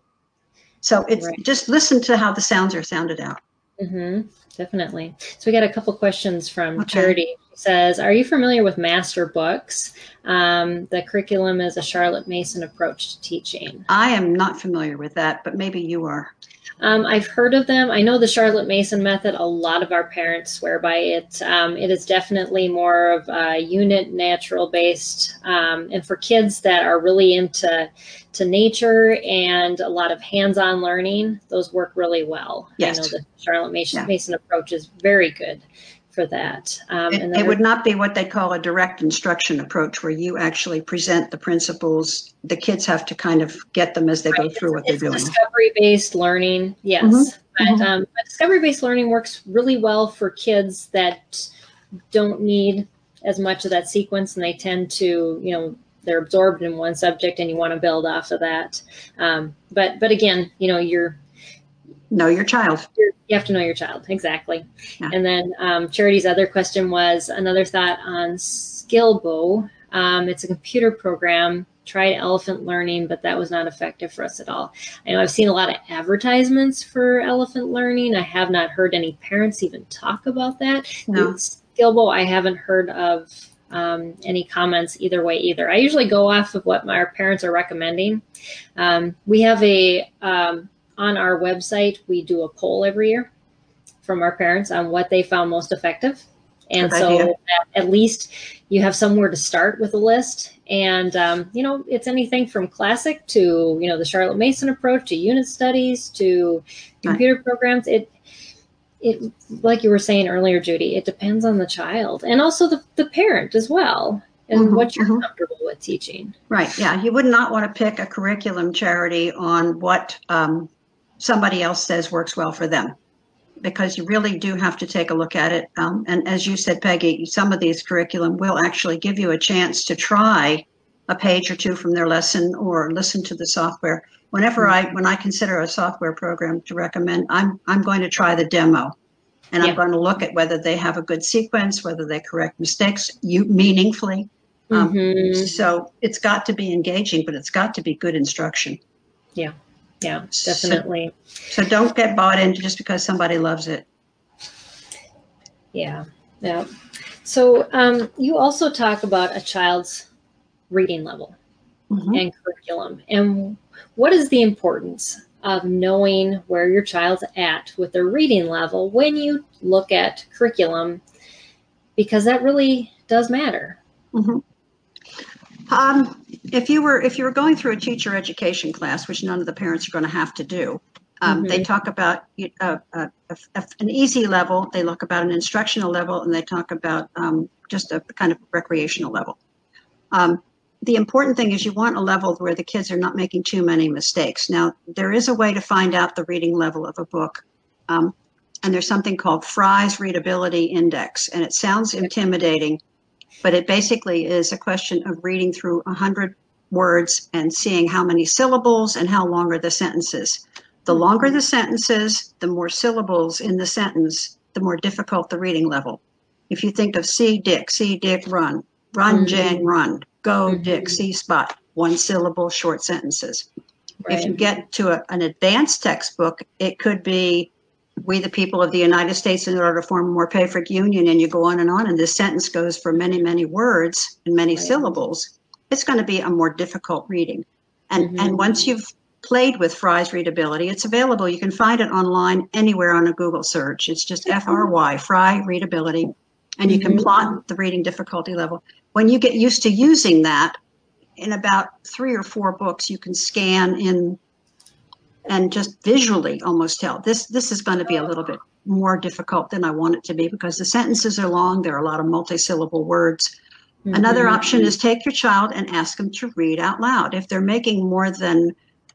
So it's right. Just listen to how the sounds are sounded out. Mm-hmm. Definitely. So we got a couple questions from okay. Charity. She says, are you familiar with Master Books? Um, the curriculum is a Charlotte Mason approach to teaching. I am not familiar with that, but maybe you are. Um, I've heard of them. I know the Charlotte Mason method. A lot of our parents swear by it. Um, it is definitely more of a unit, natural based, um, and for kids that are really into to nature and a lot of hands-on learning, those work really well. Yes. I know the Charlotte Mason, yeah. Mason approach is very good for that. Um, it, and it would not be what they call a direct instruction approach, where you actually present the principles. The kids have to kind of get them as they right. go through what it's, they're it's doing. Discovery-based learning, yes. Mm-hmm. But, mm-hmm. um, but discovery-based learning works really well for kids that don't need as much of that sequence, and they tend to, you know, they're absorbed in one subject, and you want to build off of that. Um, but but again, you know, you're know your child. You're, you have to know your child, exactly. Yeah. And then um, Charity's other question was another thought on Skillbo. Um, it's a computer program. Tried Elephant Learning, but that was not effective for us at all. I know I've seen a lot of advertisements for Elephant Learning. I have not heard any parents even talk about that. No. Skillbo, I haven't heard of um, any comments either way either. I usually go off of what my, our parents are recommending. Um, we have a, um, on our website, we do a poll every year from our parents on what they found most effective. And Good so idea. at least you have somewhere to start with a list. And, um, you know, it's anything from classic to, you know, the Charlotte Mason approach to unit studies to computer right. programs. It, it, like you were saying earlier, Judy, it depends on the child and also the, the parent as well, and mm-hmm, what you're mm-hmm. comfortable with teaching. Right. Yeah. You would not want to pick a curriculum, Charity, on what um, somebody else says works well for them, because you really do have to take a look at it. Um, and as you said, Peggy, some of these curriculum will actually give you a chance to try a page or two from their lesson or listen to the software. Whenever I, when I consider a software program to recommend, I'm, I'm going to try the demo, and yeah. I'm going to look at whether they have a good sequence, whether they correct mistakes you meaningfully. Um, mm-hmm. So it's got to be engaging, but it's got to be good instruction. Yeah. Yeah, definitely. So, so don't get bought into just because somebody loves it. Yeah. Yeah. So um, you also talk about a child's reading level mm-hmm. and curriculum. And what is the importance of knowing where your child's at with their reading level when you look at curriculum? Because that really does matter. Mm-hmm. Um, if you were if you were going through a teacher education class, which none of the parents are going to have to do, um, mm-hmm. they talk about uh, uh, an easy level, they look about an instructional level, and they talk about um, just a kind of recreational level. Um, the important thing is you want a level where the kids are not making too many mistakes. Now, there is a way to find out the reading level of a book, um, and there's something called Fry's Readability Index, and it sounds intimidating, but it basically is a question of reading through one hundred words and seeing how many syllables and how long are the sentences. The longer the sentences, the more syllables in the sentence, the more difficult the reading level. If you think of see Dick, see Dick, run, run Mm-hmm. Jane, run, go Mm-hmm. Dick, see Spot, one syllable short sentences. Right. If you get to a, an advanced textbook, it could be we the people of the United States in order to form a more perfect union, and you go on and on, and this sentence goes for many, many words and many Right. syllables. It's going to be a more difficult reading. And Mm-hmm. and once you've played with Fry's readability, it's available. You can find it online anywhere on a Google search. It's just F R Y, Fry readability, and you can Mm-hmm. plot the reading difficulty level. When you get used to using that, in about three or four books, you can scan in and just visually almost tell this this is going to be a little bit more difficult than I want it to be because the sentences are long. There are a lot of multi-syllable words. Mm-hmm. Another option is take your child and ask them to read out loud. If they're making more than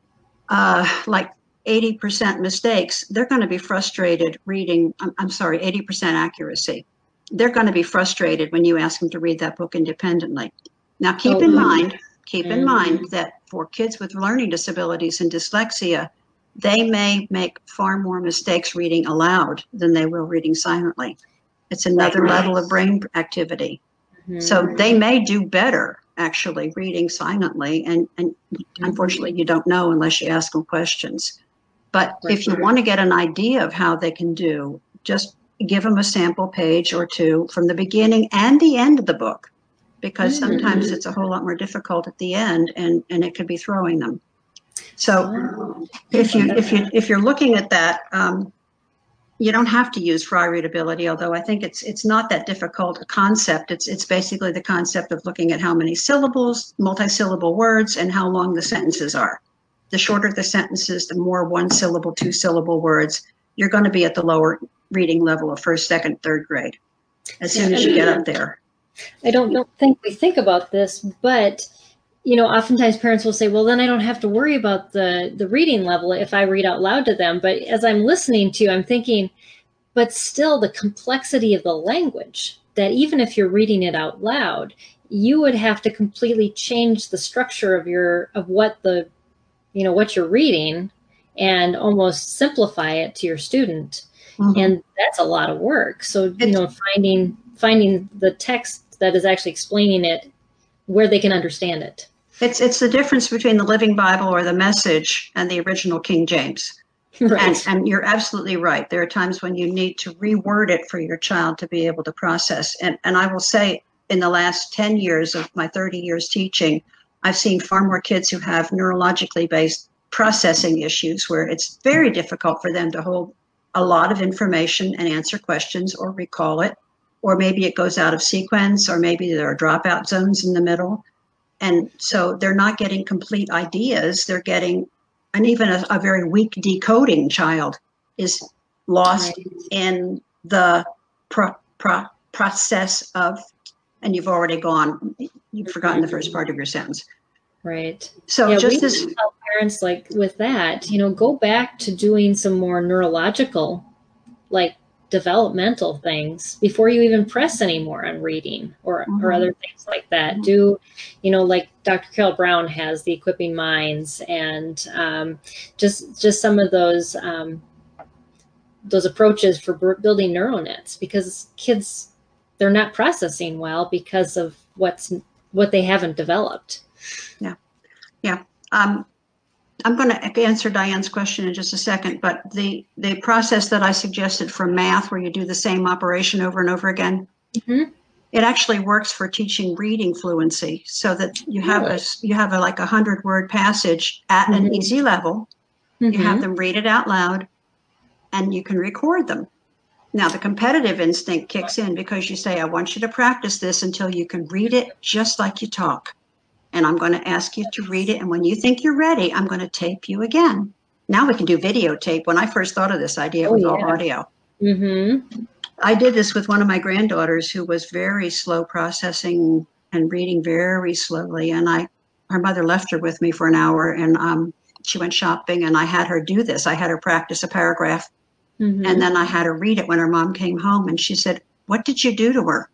uh, like eighty percent mistakes, they're going to be frustrated reading. I'm, I'm sorry, eighty percent accuracy. They're going to be frustrated when you ask them to read that book independently. Now, keep oh, in mind, keep mm-hmm. in mind that for kids with learning disabilities and dyslexia, they may make far more mistakes reading aloud than they will reading silently. It's another right. level of brain activity. Mm-hmm. So they may do better actually reading silently, and, and mm-hmm. unfortunately you don't know unless you ask them questions. But right. if you want to get an idea of how they can do, just give them a sample page or two from the beginning and the end of the book, because mm-hmm. sometimes it's a whole lot more difficult at the end, and, and it could be throwing them. So oh. if you if you if you're looking at that, um, you don't have to use Fry readability, although I think it's it's not that difficult a concept. It's it's basically the concept of looking at how many syllables, multi-syllable words, and how long the sentences are. The shorter the sentences, the more one-syllable, two-syllable words. You're going to be at the lower reading level of first, second, third grade as soon as you get up there. I don't don't think we think about this, but you know, oftentimes parents will say, well, then I don't have to worry about the, the reading level if I read out loud to them. But as I'm listening to you, I'm thinking, but still the complexity of the language, that even if you're reading it out loud, you would have to completely change the structure of your, of what the, you know, what you're reading and almost simplify it to your student. Mm-hmm. And that's a lot of work. So, you know, finding, finding the text that is actually explaining it where they can understand it. It's it's the difference between the Living Bible or the Message and the original King James. Right. And, and you're absolutely right. There are times when you need to reword it for your child to be able to process. And, and I will say in the last ten years of my thirty years teaching, I've seen far more kids who have neurologically based processing issues where it's very difficult for them to hold a lot of information and answer questions or recall it. Or maybe it goes out of sequence, or maybe there are dropout zones in the middle. And so they're not getting complete ideas. They're getting, and even a, a very weak decoding child is lost right. in the pro, pro, process of, and you've already gone, you've forgotten the first part of your sentence. Right. So yeah, just we as tell parents, like with that, you know, go back to doing some more neurological, like developmental things before you even press anymore on reading or, mm-hmm. or other things like that. Mm-hmm. Do, you know, like Doctor Carol Brown has the Equipping Minds, and um, just just some of those um, those approaches for b- building neural nets, because kids, they're not processing well because of what's what they haven't developed. Yeah, yeah. Um, I'm going to answer Diane's question in just a second, but the, the process that I suggested for math, where you do the same operation over and over again, mm-hmm. it actually works for teaching reading fluency, so that you have really? a you have a like a hundred word passage at mm-hmm. an easy level. Mm-hmm. You have them read it out loud, and you can record them. Now the competitive instinct kicks in because you say, I want you to practice this until you can read it just like you talk. And I'm going to ask you to read it. And when you think you're ready, I'm going to tape you again. Now we can do videotape. When I first thought of this idea, it was oh, yeah. all audio. Mm-hmm. I did this with one of my granddaughters who was very slow processing and reading very slowly. And I, her mother left her with me for an hour, and um, she went shopping, and I had her do this. I had her practice a paragraph, mm-hmm. and then I had her read it when her mom came home. And she said, what did you do to her?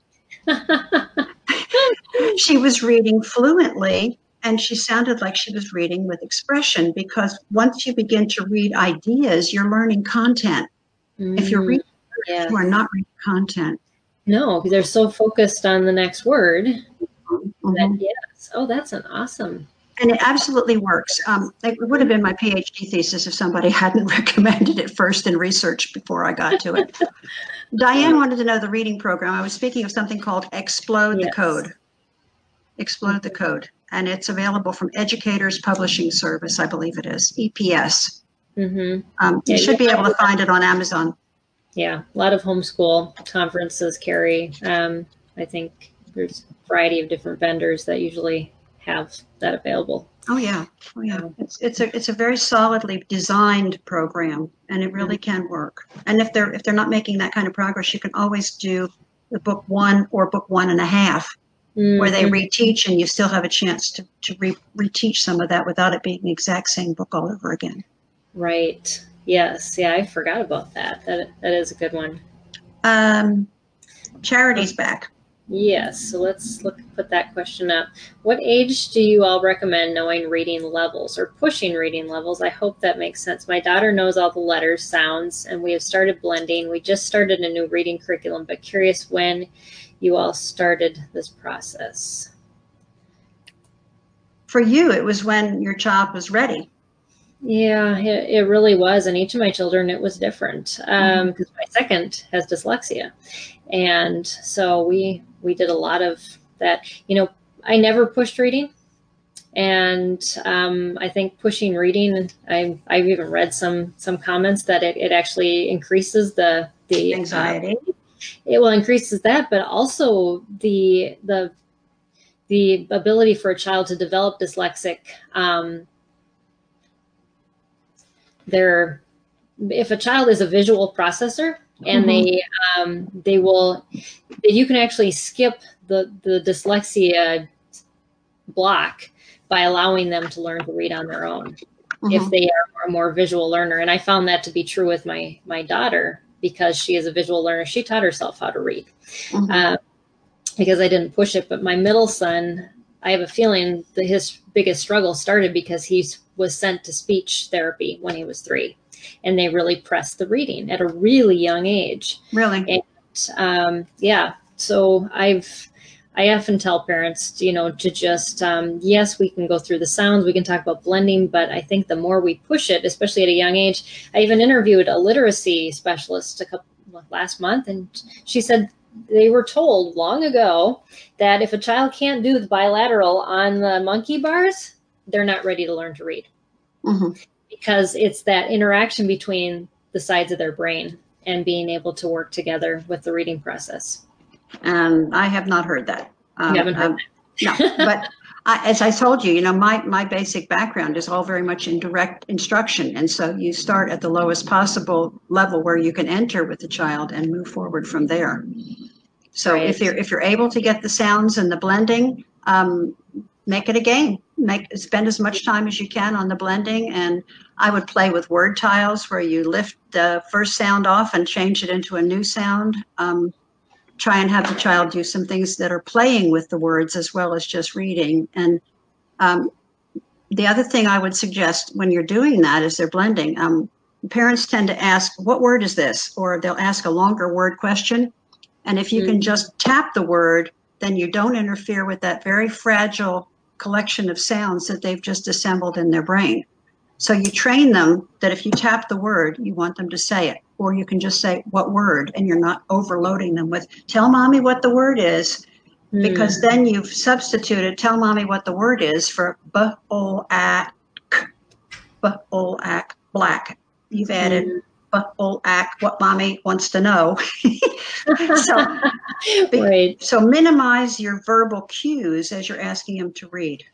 She was reading fluently, and she sounded like she was reading with expression, because once you begin to read ideas, you're learning content. Mm, if you're reading, yes. you are not reading content. No, because they're so focused on the next word. Mm-hmm. That, yes. Oh, that's an awesome. And it absolutely works. Um, it would have been my PhD thesis if somebody hadn't recommended it first in research before I got to it. Diane wanted to know the reading program. I was speaking of something called Explode Yes. the Code. Explode the Code. And it's available from Educators Publishing Service, I believe it is, E P S. Mm-hmm. Um, you Yeah, should be yeah. able to find it on Amazon. Yeah, a lot of homeschool conferences carry. Um, I think there's a variety of different vendors that usually have that available. Oh yeah, oh yeah. It's it's a it's a very solidly designed program, and it really can work. And if they're if they're not making that kind of progress, you can always do the book one or book one and a half, mm-hmm. where they reteach, and you still have a chance to to re- reteach some of that without it being the exact same book all over again. Right. Yes. Yeah, I forgot about that. That that is a good one. Um, Charity's back. Yes. So let's look put that question up. What age do you all recommend knowing reading levels or pushing reading levels? I hope that makes sense. My daughter knows all the letters, sounds, and we have started blending. We just started a new reading curriculum, but curious when you all started this process. For you, it was when your child was ready. Yeah, it, it really was. And each of my children, it was different um, because mm-hmm. my second has dyslexia. And so we we did a lot of that. You know, I never pushed reading. And um, I think pushing reading, I, I've even read some some comments that it, it actually increases the, the anxiety. Uh, it will increases that, but also the the the ability for a child to develop dyslexic um, They're, if a child is a visual processor and mm-hmm. they um, they will, you can actually skip the, the dyslexia block by allowing them to learn to read on their own mm-hmm. if they are a more visual learner. And I found that to be true with my, my daughter because she is a visual learner. She taught herself how to read mm-hmm. uh, because I didn't push it. But my middle son, I have a feeling that his biggest struggle started because he was sent to speech therapy when he was three, and they really pressed the reading at a really young age. Really? And um, yeah, so I've, I often tell parents, you know, to just, um, yes, we can go through the sounds, we can talk about blending, but I think the more we push it, especially at a young age, I even interviewed a literacy specialist a couple last month, and she said, they were told long ago that if a child can't do the bilateral on the monkey bars, they're not ready to learn to read mm-hmm. because it's that interaction between the sides of their brain and being able to work together with the reading process. Um, I have not heard that. Um, you haven't heard um, that? No, but I, as I told you, you know, my, my basic background is all very much in direct instruction. And so you start at the lowest possible level where you can enter with the child and move forward from there. So right. if you're if you're able to get the sounds and the blending, um, make it a game. Make spend as much time as you can on the blending. And I would play with word tiles where you lift the first sound off and change it into a new sound. Um, try and have the child do some things that are playing with the words as well as just reading. And um, the other thing I would suggest when you're doing that is they're blending. Um, parents tend to ask, what word is this? Or they'll ask a longer word question. And if you mm-hmm. can just tap the word, then you don't interfere with that very fragile collection of sounds that they've just assembled in their brain. So you train them that if you tap the word, you want them to say it. Or you can just say, what word? And you're not overloading them with, tell mommy what the word is. Mm. Because then you've substituted, tell mommy what the word is for b-o-ak, b-o-ak, black. You've added mm. b-o-ak, what mommy wants to know. so, right. so minimize your verbal cues as you're asking them to read.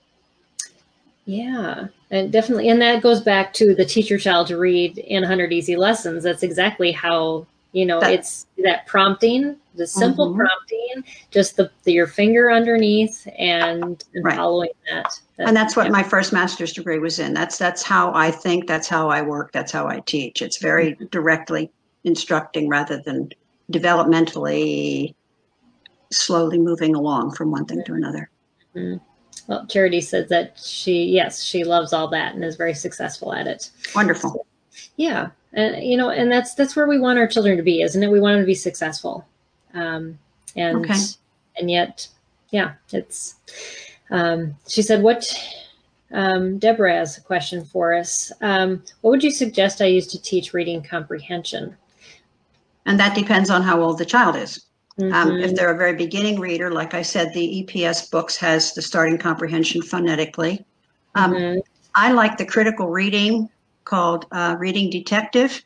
Yeah, and definitely. And that goes back to the Teach Your Child to Read in one hundred Easy Lessons. That's exactly how, you know, that, it's that prompting, the simple mm-hmm. prompting, just the, the your finger underneath and, and right. following that. that. And that's what yeah. my first master's degree was in. That's that's how I think, that's how I work, that's how I teach. It's very mm-hmm. directly instructing rather than developmentally slowly moving along from one thing mm-hmm. to another. Mm-hmm. Well, Charity says that she, yes, she loves all that and is very successful at it. Wonderful. So, yeah. And, you know, and that's, that's where we want our children to be, isn't it? We want them to be successful. Um, and Okay. and yet, yeah, it's. Um, she said, "What?" Um, Deborah has a question for us. Um, what would you suggest I use to teach reading comprehension? And that depends on how old the child is. Mm-hmm. Um, if they're a very beginning reader, like I said, the E P S books has the starting comprehension phonetically. Um, Mm-hmm. I like the critical reading called uh, Reading Detective.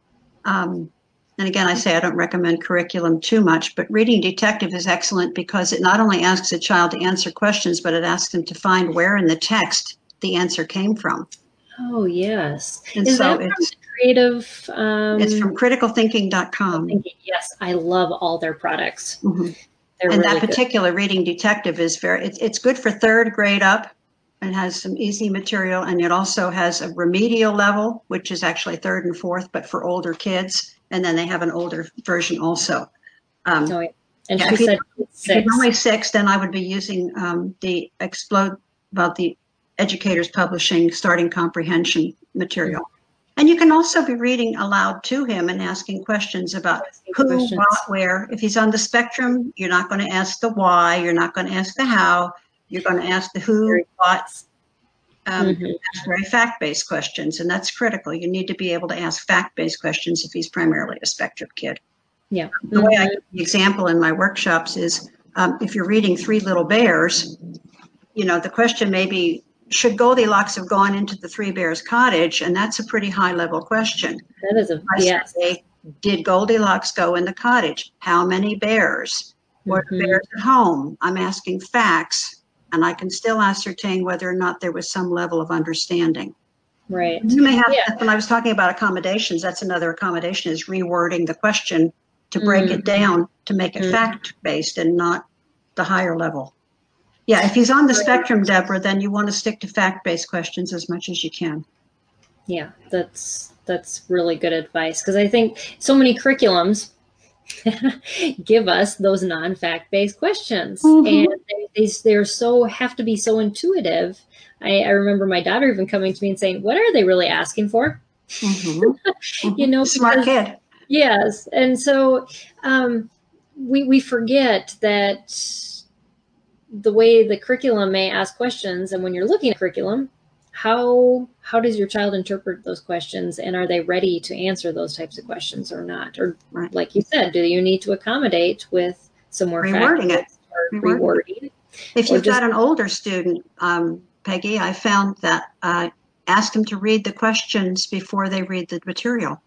Um, and again, I say I don't recommend curriculum too much, but Reading Detective is excellent because it not only asks a child to answer questions, but it asks them to find where in the text the answer came from. Oh, yes. And Is so that from it's Creative? Um, it's from critical thinking dot com. Yes, I love all their products. Mm-hmm. They're And really that particular good. Reading Detective is very, it's, it's good for third grade up and has some easy material. And it also has a remedial level, which is actually third and fourth, but for older kids. And then they have an older version also. Um, oh, yeah. And yeah, she if, he, said if he's only six, then I would be using um, the Explode, about the Educators Publishing Starting Comprehension material. Mm-hmm. And you can also be reading aloud to him and asking questions about asking who, questions. What, where. If he's on the spectrum, you're not going to ask the why, you're not going to ask the how, you're going to ask the who, what, um, mm-hmm. ask very fact-based questions, and that's critical. You need to be able to ask fact-based questions if he's primarily a spectrum kid. Yeah. The mm-hmm. way I give the example in my workshops is um, if you're reading Three Little Bears, you know, the question may be, should Goldilocks have gone into the Three Bears cottage? And that's a pretty high level question. That is a, I yes. say, did Goldilocks go in the cottage? How many bears? Were mm-hmm. the bears at home? I'm asking facts, and I can still ascertain whether or not there was some level of understanding. Right. You may have, yeah. when I was talking about accommodations, that's another accommodation, is rewording the question to break mm-hmm. it down to make it mm-hmm. fact-based and not the higher level. Yeah, if he's on the spectrum, Deborah, then you want to stick to fact-based questions as much as you can. Yeah, that's that's really good advice, because I think so many curriculums give us those non-fact-based questions, mm-hmm. and they, they they're so have to be so intuitive. I, I remember my daughter even coming to me and saying, "What are they really asking for?" Mm-hmm. Mm-hmm. You know, smart because, kid. Yes, and so um, we we forget that the way the curriculum may ask questions, and when you're looking at curriculum, how how does your child interpret those questions, and are they ready to answer those types of questions or not? Or right. like you said, do you need to accommodate with some more rewording it or rewording? rewording? If or you've just, got an older student, um, Peggy, I found that uh, ask them to read the questions before they read the material.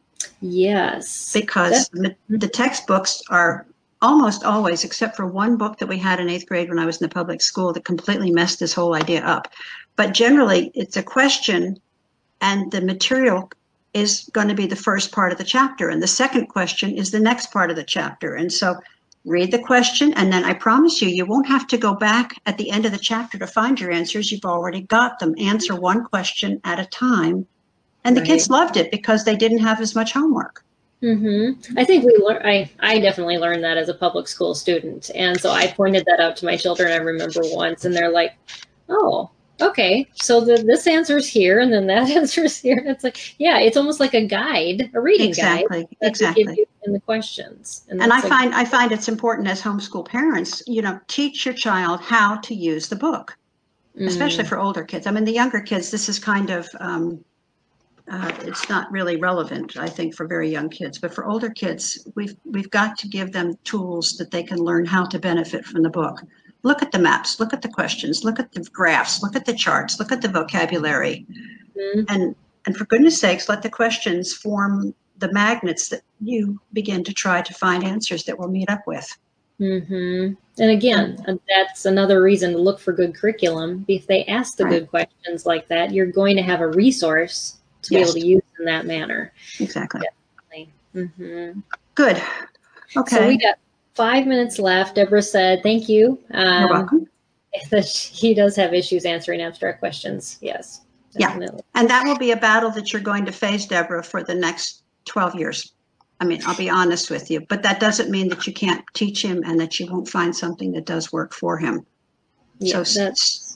Yes, because the, the textbooks are almost always, except for one book that we had in eighth grade when I was in the public school that completely messed this whole idea up. But generally, it's a question, and the material is going to be the first part of the chapter, and the second question is the next part of the chapter. And so read the question, and then I promise you, you won't have to go back at the end of the chapter to find your answers. You've already got them. Answer one question at a time. And the right. kids loved it because they didn't have as much homework. Mm-hmm. I think we learn. I I definitely learned that as a public school student, and so I pointed that out to my children. I remember once, and they're like, "Oh, okay, so the, this answer's here, and then that answer's here." And it's like, yeah, it's almost like a guide, a reading exactly. guide. Exactly. Exactly. In the questions, and, and I like, find I find it's important as homeschool parents. You know, teach your child how to use the book, mm. especially for older kids. I mean, the younger kids, this is kind of. Um, Uh, it's not really relevant, I think, for very young kids. But for older kids, we've we've got to give them tools that they can learn how to benefit from the book. Look at the maps, look at the questions, look at the graphs, look at the charts, look at the vocabulary. Mm-hmm. And and for goodness sakes, let the questions form the magnets that you begin to try to find answers that we'll meet up with. Mm-hmm. And again, yeah. that's another reason to look for good curriculum. If they ask the right. good questions like that, you're going to have a resource to yes. be able to use in that manner. Exactly. Definitely. Mm-hmm. Good. Okay. So we got five minutes left. Deborah said, thank you. Um, You're welcome. He does have issues answering abstract questions. Yes. Definitely. Yeah. And that will be a battle that you're going to face, Deborah, for the next twelve years. I mean, I'll be honest with you, but that doesn't mean that you can't teach him and that you won't find something that does work for him. Yeah, so that's...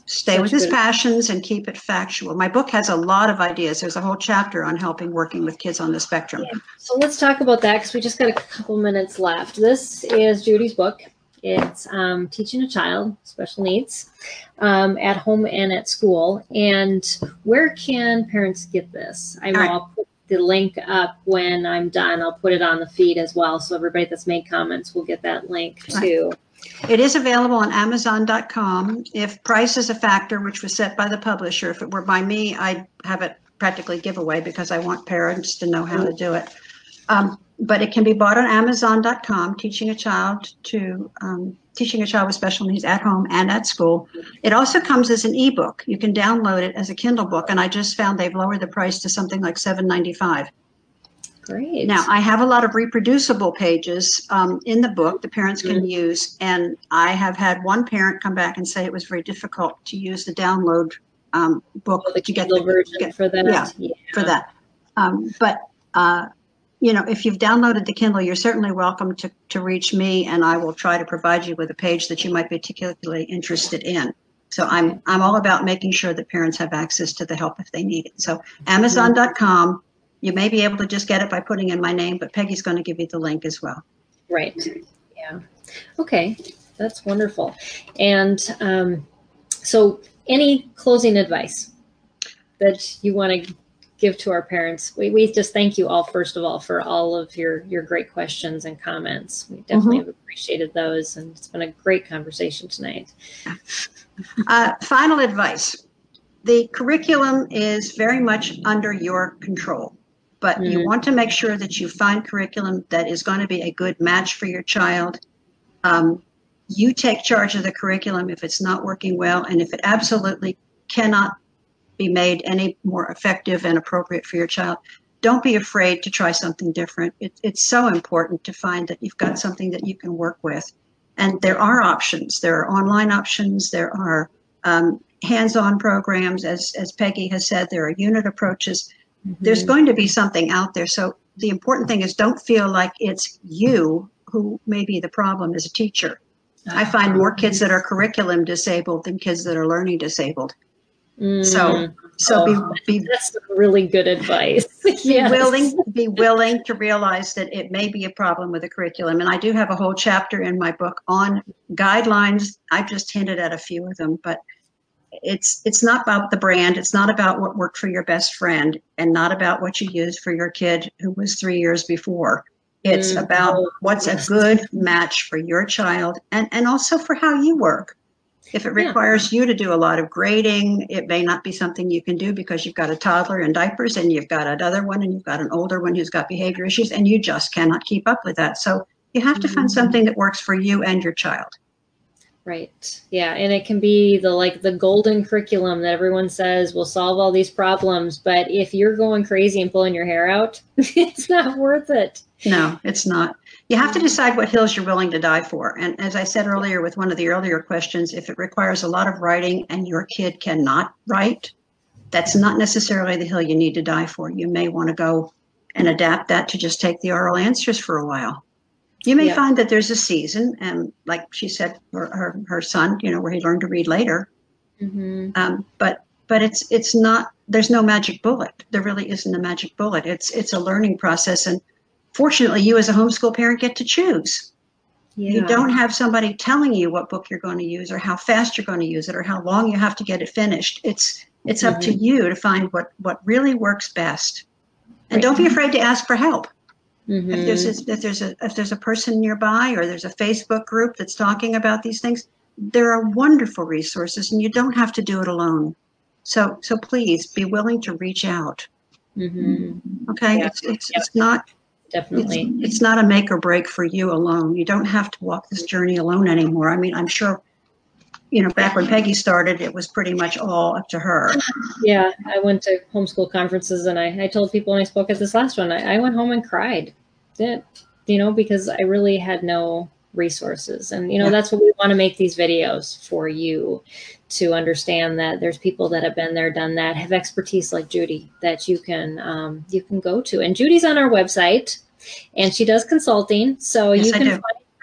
Stay Such with his good- passions and keep it factual. My book has a lot of ideas. There's a whole chapter on helping working with kids on the spectrum. Yeah. So let's talk about that because we just got a couple minutes left. This is Judy's book. It's um, Teaching a Child Special Needs um, at Home and at School. And where can parents get this? I know right. I'll put the link up when I'm done. I'll put it on the feed as well. So everybody that's made comments will get that link too. Right. It is available on Amazon dot com. If price is a factor, which was set by the publisher, if it were by me, I'd have it practically giveaway because I want parents to know how to do it. Um, but it can be bought on Amazon dot com, teaching a child to um, teaching a child with special needs at home and at school. It also comes as an ebook. You can download it as a Kindle book, and I just found they've lowered the price to something like seven ninety-five. Great. Now, I have a lot of reproducible pages um, in the book the parents can mm-hmm. use, and I have had one parent come back and say it was very difficult to use the download um, book oh, the to get the version get, for that. Yeah, yeah. for that. Um, but uh, you know, if you've downloaded the Kindle, you're certainly welcome to to reach me, and I will try to provide you with a page that you might be particularly interested in. So I'm okay. I'm all about making sure that parents have access to the help if they need it. So Amazon dot com. You may be able to just get it by putting in my name, but Peggy's going to give you the link as well. Right. Yeah. Okay. That's wonderful. And um, so any closing advice that you want to give to our parents? We, we just thank you all, first of all, for all of your, your great questions and comments. We definitely mm-hmm. have appreciated those, and it's been a great conversation tonight. Uh, final advice. The curriculum is very much under your control. But you want to make sure that you find curriculum that is going to be a good match for your child. Um, you take charge of the curriculum if it's not working well, and if it absolutely cannot be made any more effective and appropriate for your child, don't be afraid to try something different. It, it's so important to find that you've got something that you can work with. And there are options. There are online options. There are um, hands-on programs. As, as Peggy has said, there are unit approaches. There's going to be something out there. So the important thing is don't feel like it's you who may be the problem as a teacher. I find more kids that are curriculum disabled than kids that are learning disabled. Mm. So so oh, be, be that's really good advice. be yes. willing be willing to realize that it may be a problem with the curriculum. And I do have a whole chapter in my book on guidelines. I've just hinted at a few of them, but It's it's not about the brand. It's not about what worked for your best friend, and not about what you used for your kid who was three years before. It's mm-hmm. about what's yes. a good match for your child, and, and also for how you work. If it requires yeah. you to do a lot of grading, it may not be something you can do because you've got a toddler in diapers, and you've got another one, and you've got an older one who's got behavior issues, and you just cannot keep up with that. So you have to mm-hmm. find something that works for you and your child. Right. Yeah. And it can be the like the golden curriculum that everyone says will solve all these problems. But if you're going crazy and pulling your hair out, it's not worth it. No, it's not. You have to decide what hills you're willing to die for. And as I said earlier with one of the earlier questions, if it requires a lot of writing and your kid cannot write, that's not necessarily the hill you need to die for. You may want to go and adapt that to just take the oral answers for a while. You may yeah. find that there's a season, and like she said, for her, her son, you know, where he learned to read later. Mm-hmm. Um, but but it's it's not. There's no magic bullet. There really isn't a magic bullet. It's it's a learning process, and fortunately, you as a homeschool parent get to choose. Yeah. You don't have somebody telling you what book you're going to use, or how fast you're going to use it, or how long you have to get it finished. It's it's mm-hmm. up to you to find what what really works best, and right. don't be afraid to ask for help. Mm-hmm. If there's a, if there's a if there's a person nearby, or there's a Facebook group that's talking about these things, there are wonderful resources, and you don't have to do it alone. So so please be willing to reach out. Mm-hmm. Okay, yeah. it's it's, yep. it's not definitely it's, it's not a make or break for you alone. You don't have to walk this journey alone anymore. I mean, I'm sure, you know, back when Peggy started, it was pretty much all up to her. Yeah, I went to homeschool conferences, and I, I told people when I spoke at this last one, I, I went home and cried, it, you know, because I really had no resources. And, you know, yeah. that's what we want to make these videos for you, to understand that there's people that have been there, done that, have expertise like Judy that you can um, you can go to. And Judy's on our website, and she does consulting, so yes, you can find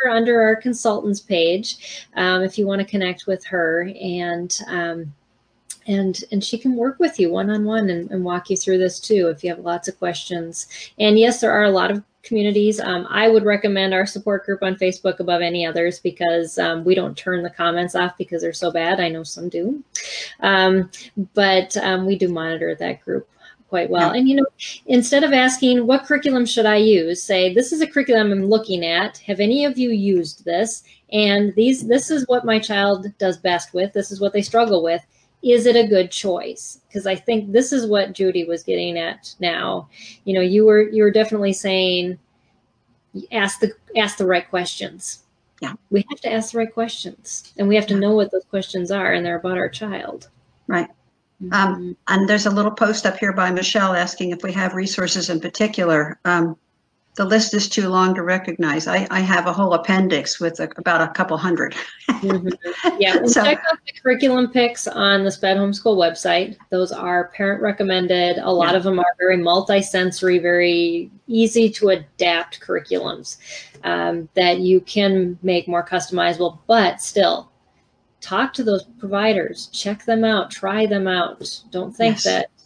her under our consultants page um, if you want to connect with her, and um, and and she can work with you one-on-one and, and walk you through this too if you have lots of questions. And yes, there are a lot of communities. Um, I would recommend our support group on Facebook above any others, because um, we don't turn the comments off because they're so bad. I know some do, um, but um, we do monitor that group quite well. And, you know, instead of asking what curriculum should I use, say, this is a curriculum I'm looking at. Have any of you used this? And these, this is what my child does best with. This is what they struggle with. Is it a good choice? Because I think this is what Judy was getting at now. You know, you were you were definitely saying, ask the ask the right questions. Yeah, we have to ask the right questions, and we have to know what those questions are, and they're about our child. Right. Mm-hmm. Um, and there's a little post up here by Michelle asking if we have resources in particular. Um, the list is too long to recognize. I, I have a whole appendix with a, about a couple hundred. Mm-hmm. Yeah, and so, check out the curriculum picks on the SPED Homeschool website. Those are parent recommended. A lot yeah. of them are very multi-sensory, very easy to adapt curriculums um, that you can make more customizable, but still talk to those providers, check them out, try them out. Don't think yes. that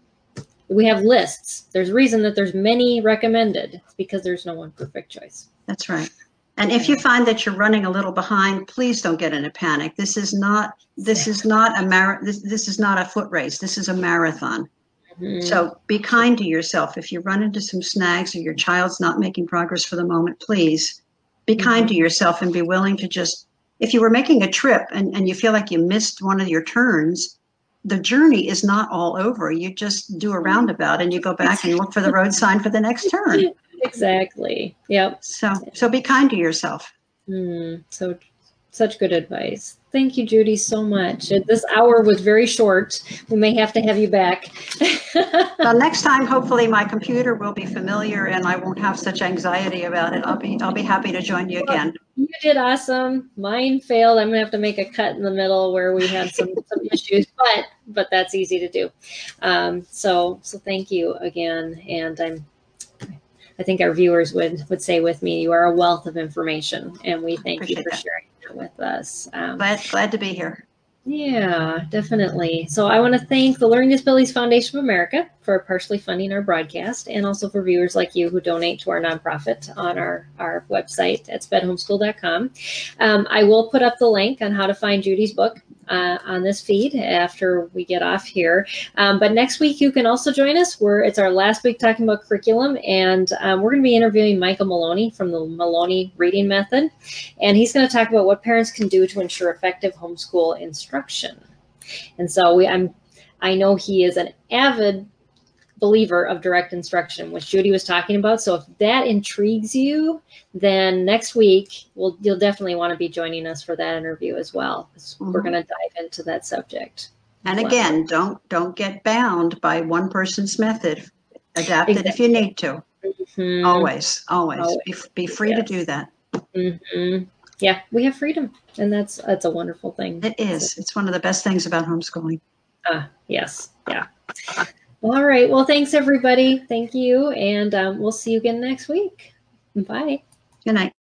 we have lists. There's a reason that there's many recommended. It's because there's no one perfect choice. That's right. And if you find that you're running a little behind, please don't get in a panic. This is not this is not a mar this, this is not a foot race. This is a marathon. Mm-hmm. So be kind to yourself. If you run into some snags or your child's not making progress for the moment, please be mm-hmm. kind to yourself and be willing to just, if you were making a trip and, and you feel like you missed one of your turns, the journey is not all over. You just do a roundabout and you go back and look for the road sign for the next turn. Exactly. Yep. So, so be kind to yourself. Mm, so, such good advice. Thank you, Judy, so much. This hour was very short. We may have to have you back. Well, next time, hopefully my computer will be familiar and I won't have such anxiety about it. I'll be, I'll be happy to join you again. You did awesome. Mine failed. I'm gonna have to make a cut in the middle where we had some, some issues, but, but that's easy to do. Um, so, so thank you again. And I'm, I think our viewers would, would say with me, you are a wealth of information, and we thank you for that. sharing it with us. Um, glad, glad to be here. Yeah, definitely. So I want to thank the Learning Disabilities Foundation of America for partially funding our broadcast, and also for viewers like you who donate to our nonprofit on our, our website at sped homeschool dot com. Um, I will put up the link on how to find Judy's book uh, on this feed after we get off here. Um, but next week you can also join us. We're, it's our last week talking about curriculum, and um, we're going to be interviewing Michael Maloney from the Maloney Reading Method, and he's going to talk about what parents can do to ensure effective homeschool instruction. And so we, I'm, I know he is an avid believer of direct instruction, which Judy was talking about. So if that intrigues you, then next week we'll, you'll definitely want to be joining us for that interview as well, because mm-hmm. we're going to dive into that subject. And again, don't don't get bound by one person's method. Adapt exactly. it if you need to. Mm-hmm. Always, always, always. Be, be free yes. to do that. Mm-hmm. Yeah, we have freedom, and that's that's a wonderful thing. It is. It's one of the best things about homeschooling. Uh, yes. Yeah. All right. Well, thanks, everybody. Thank you. And um, we'll see you again next week. Bye. Good night.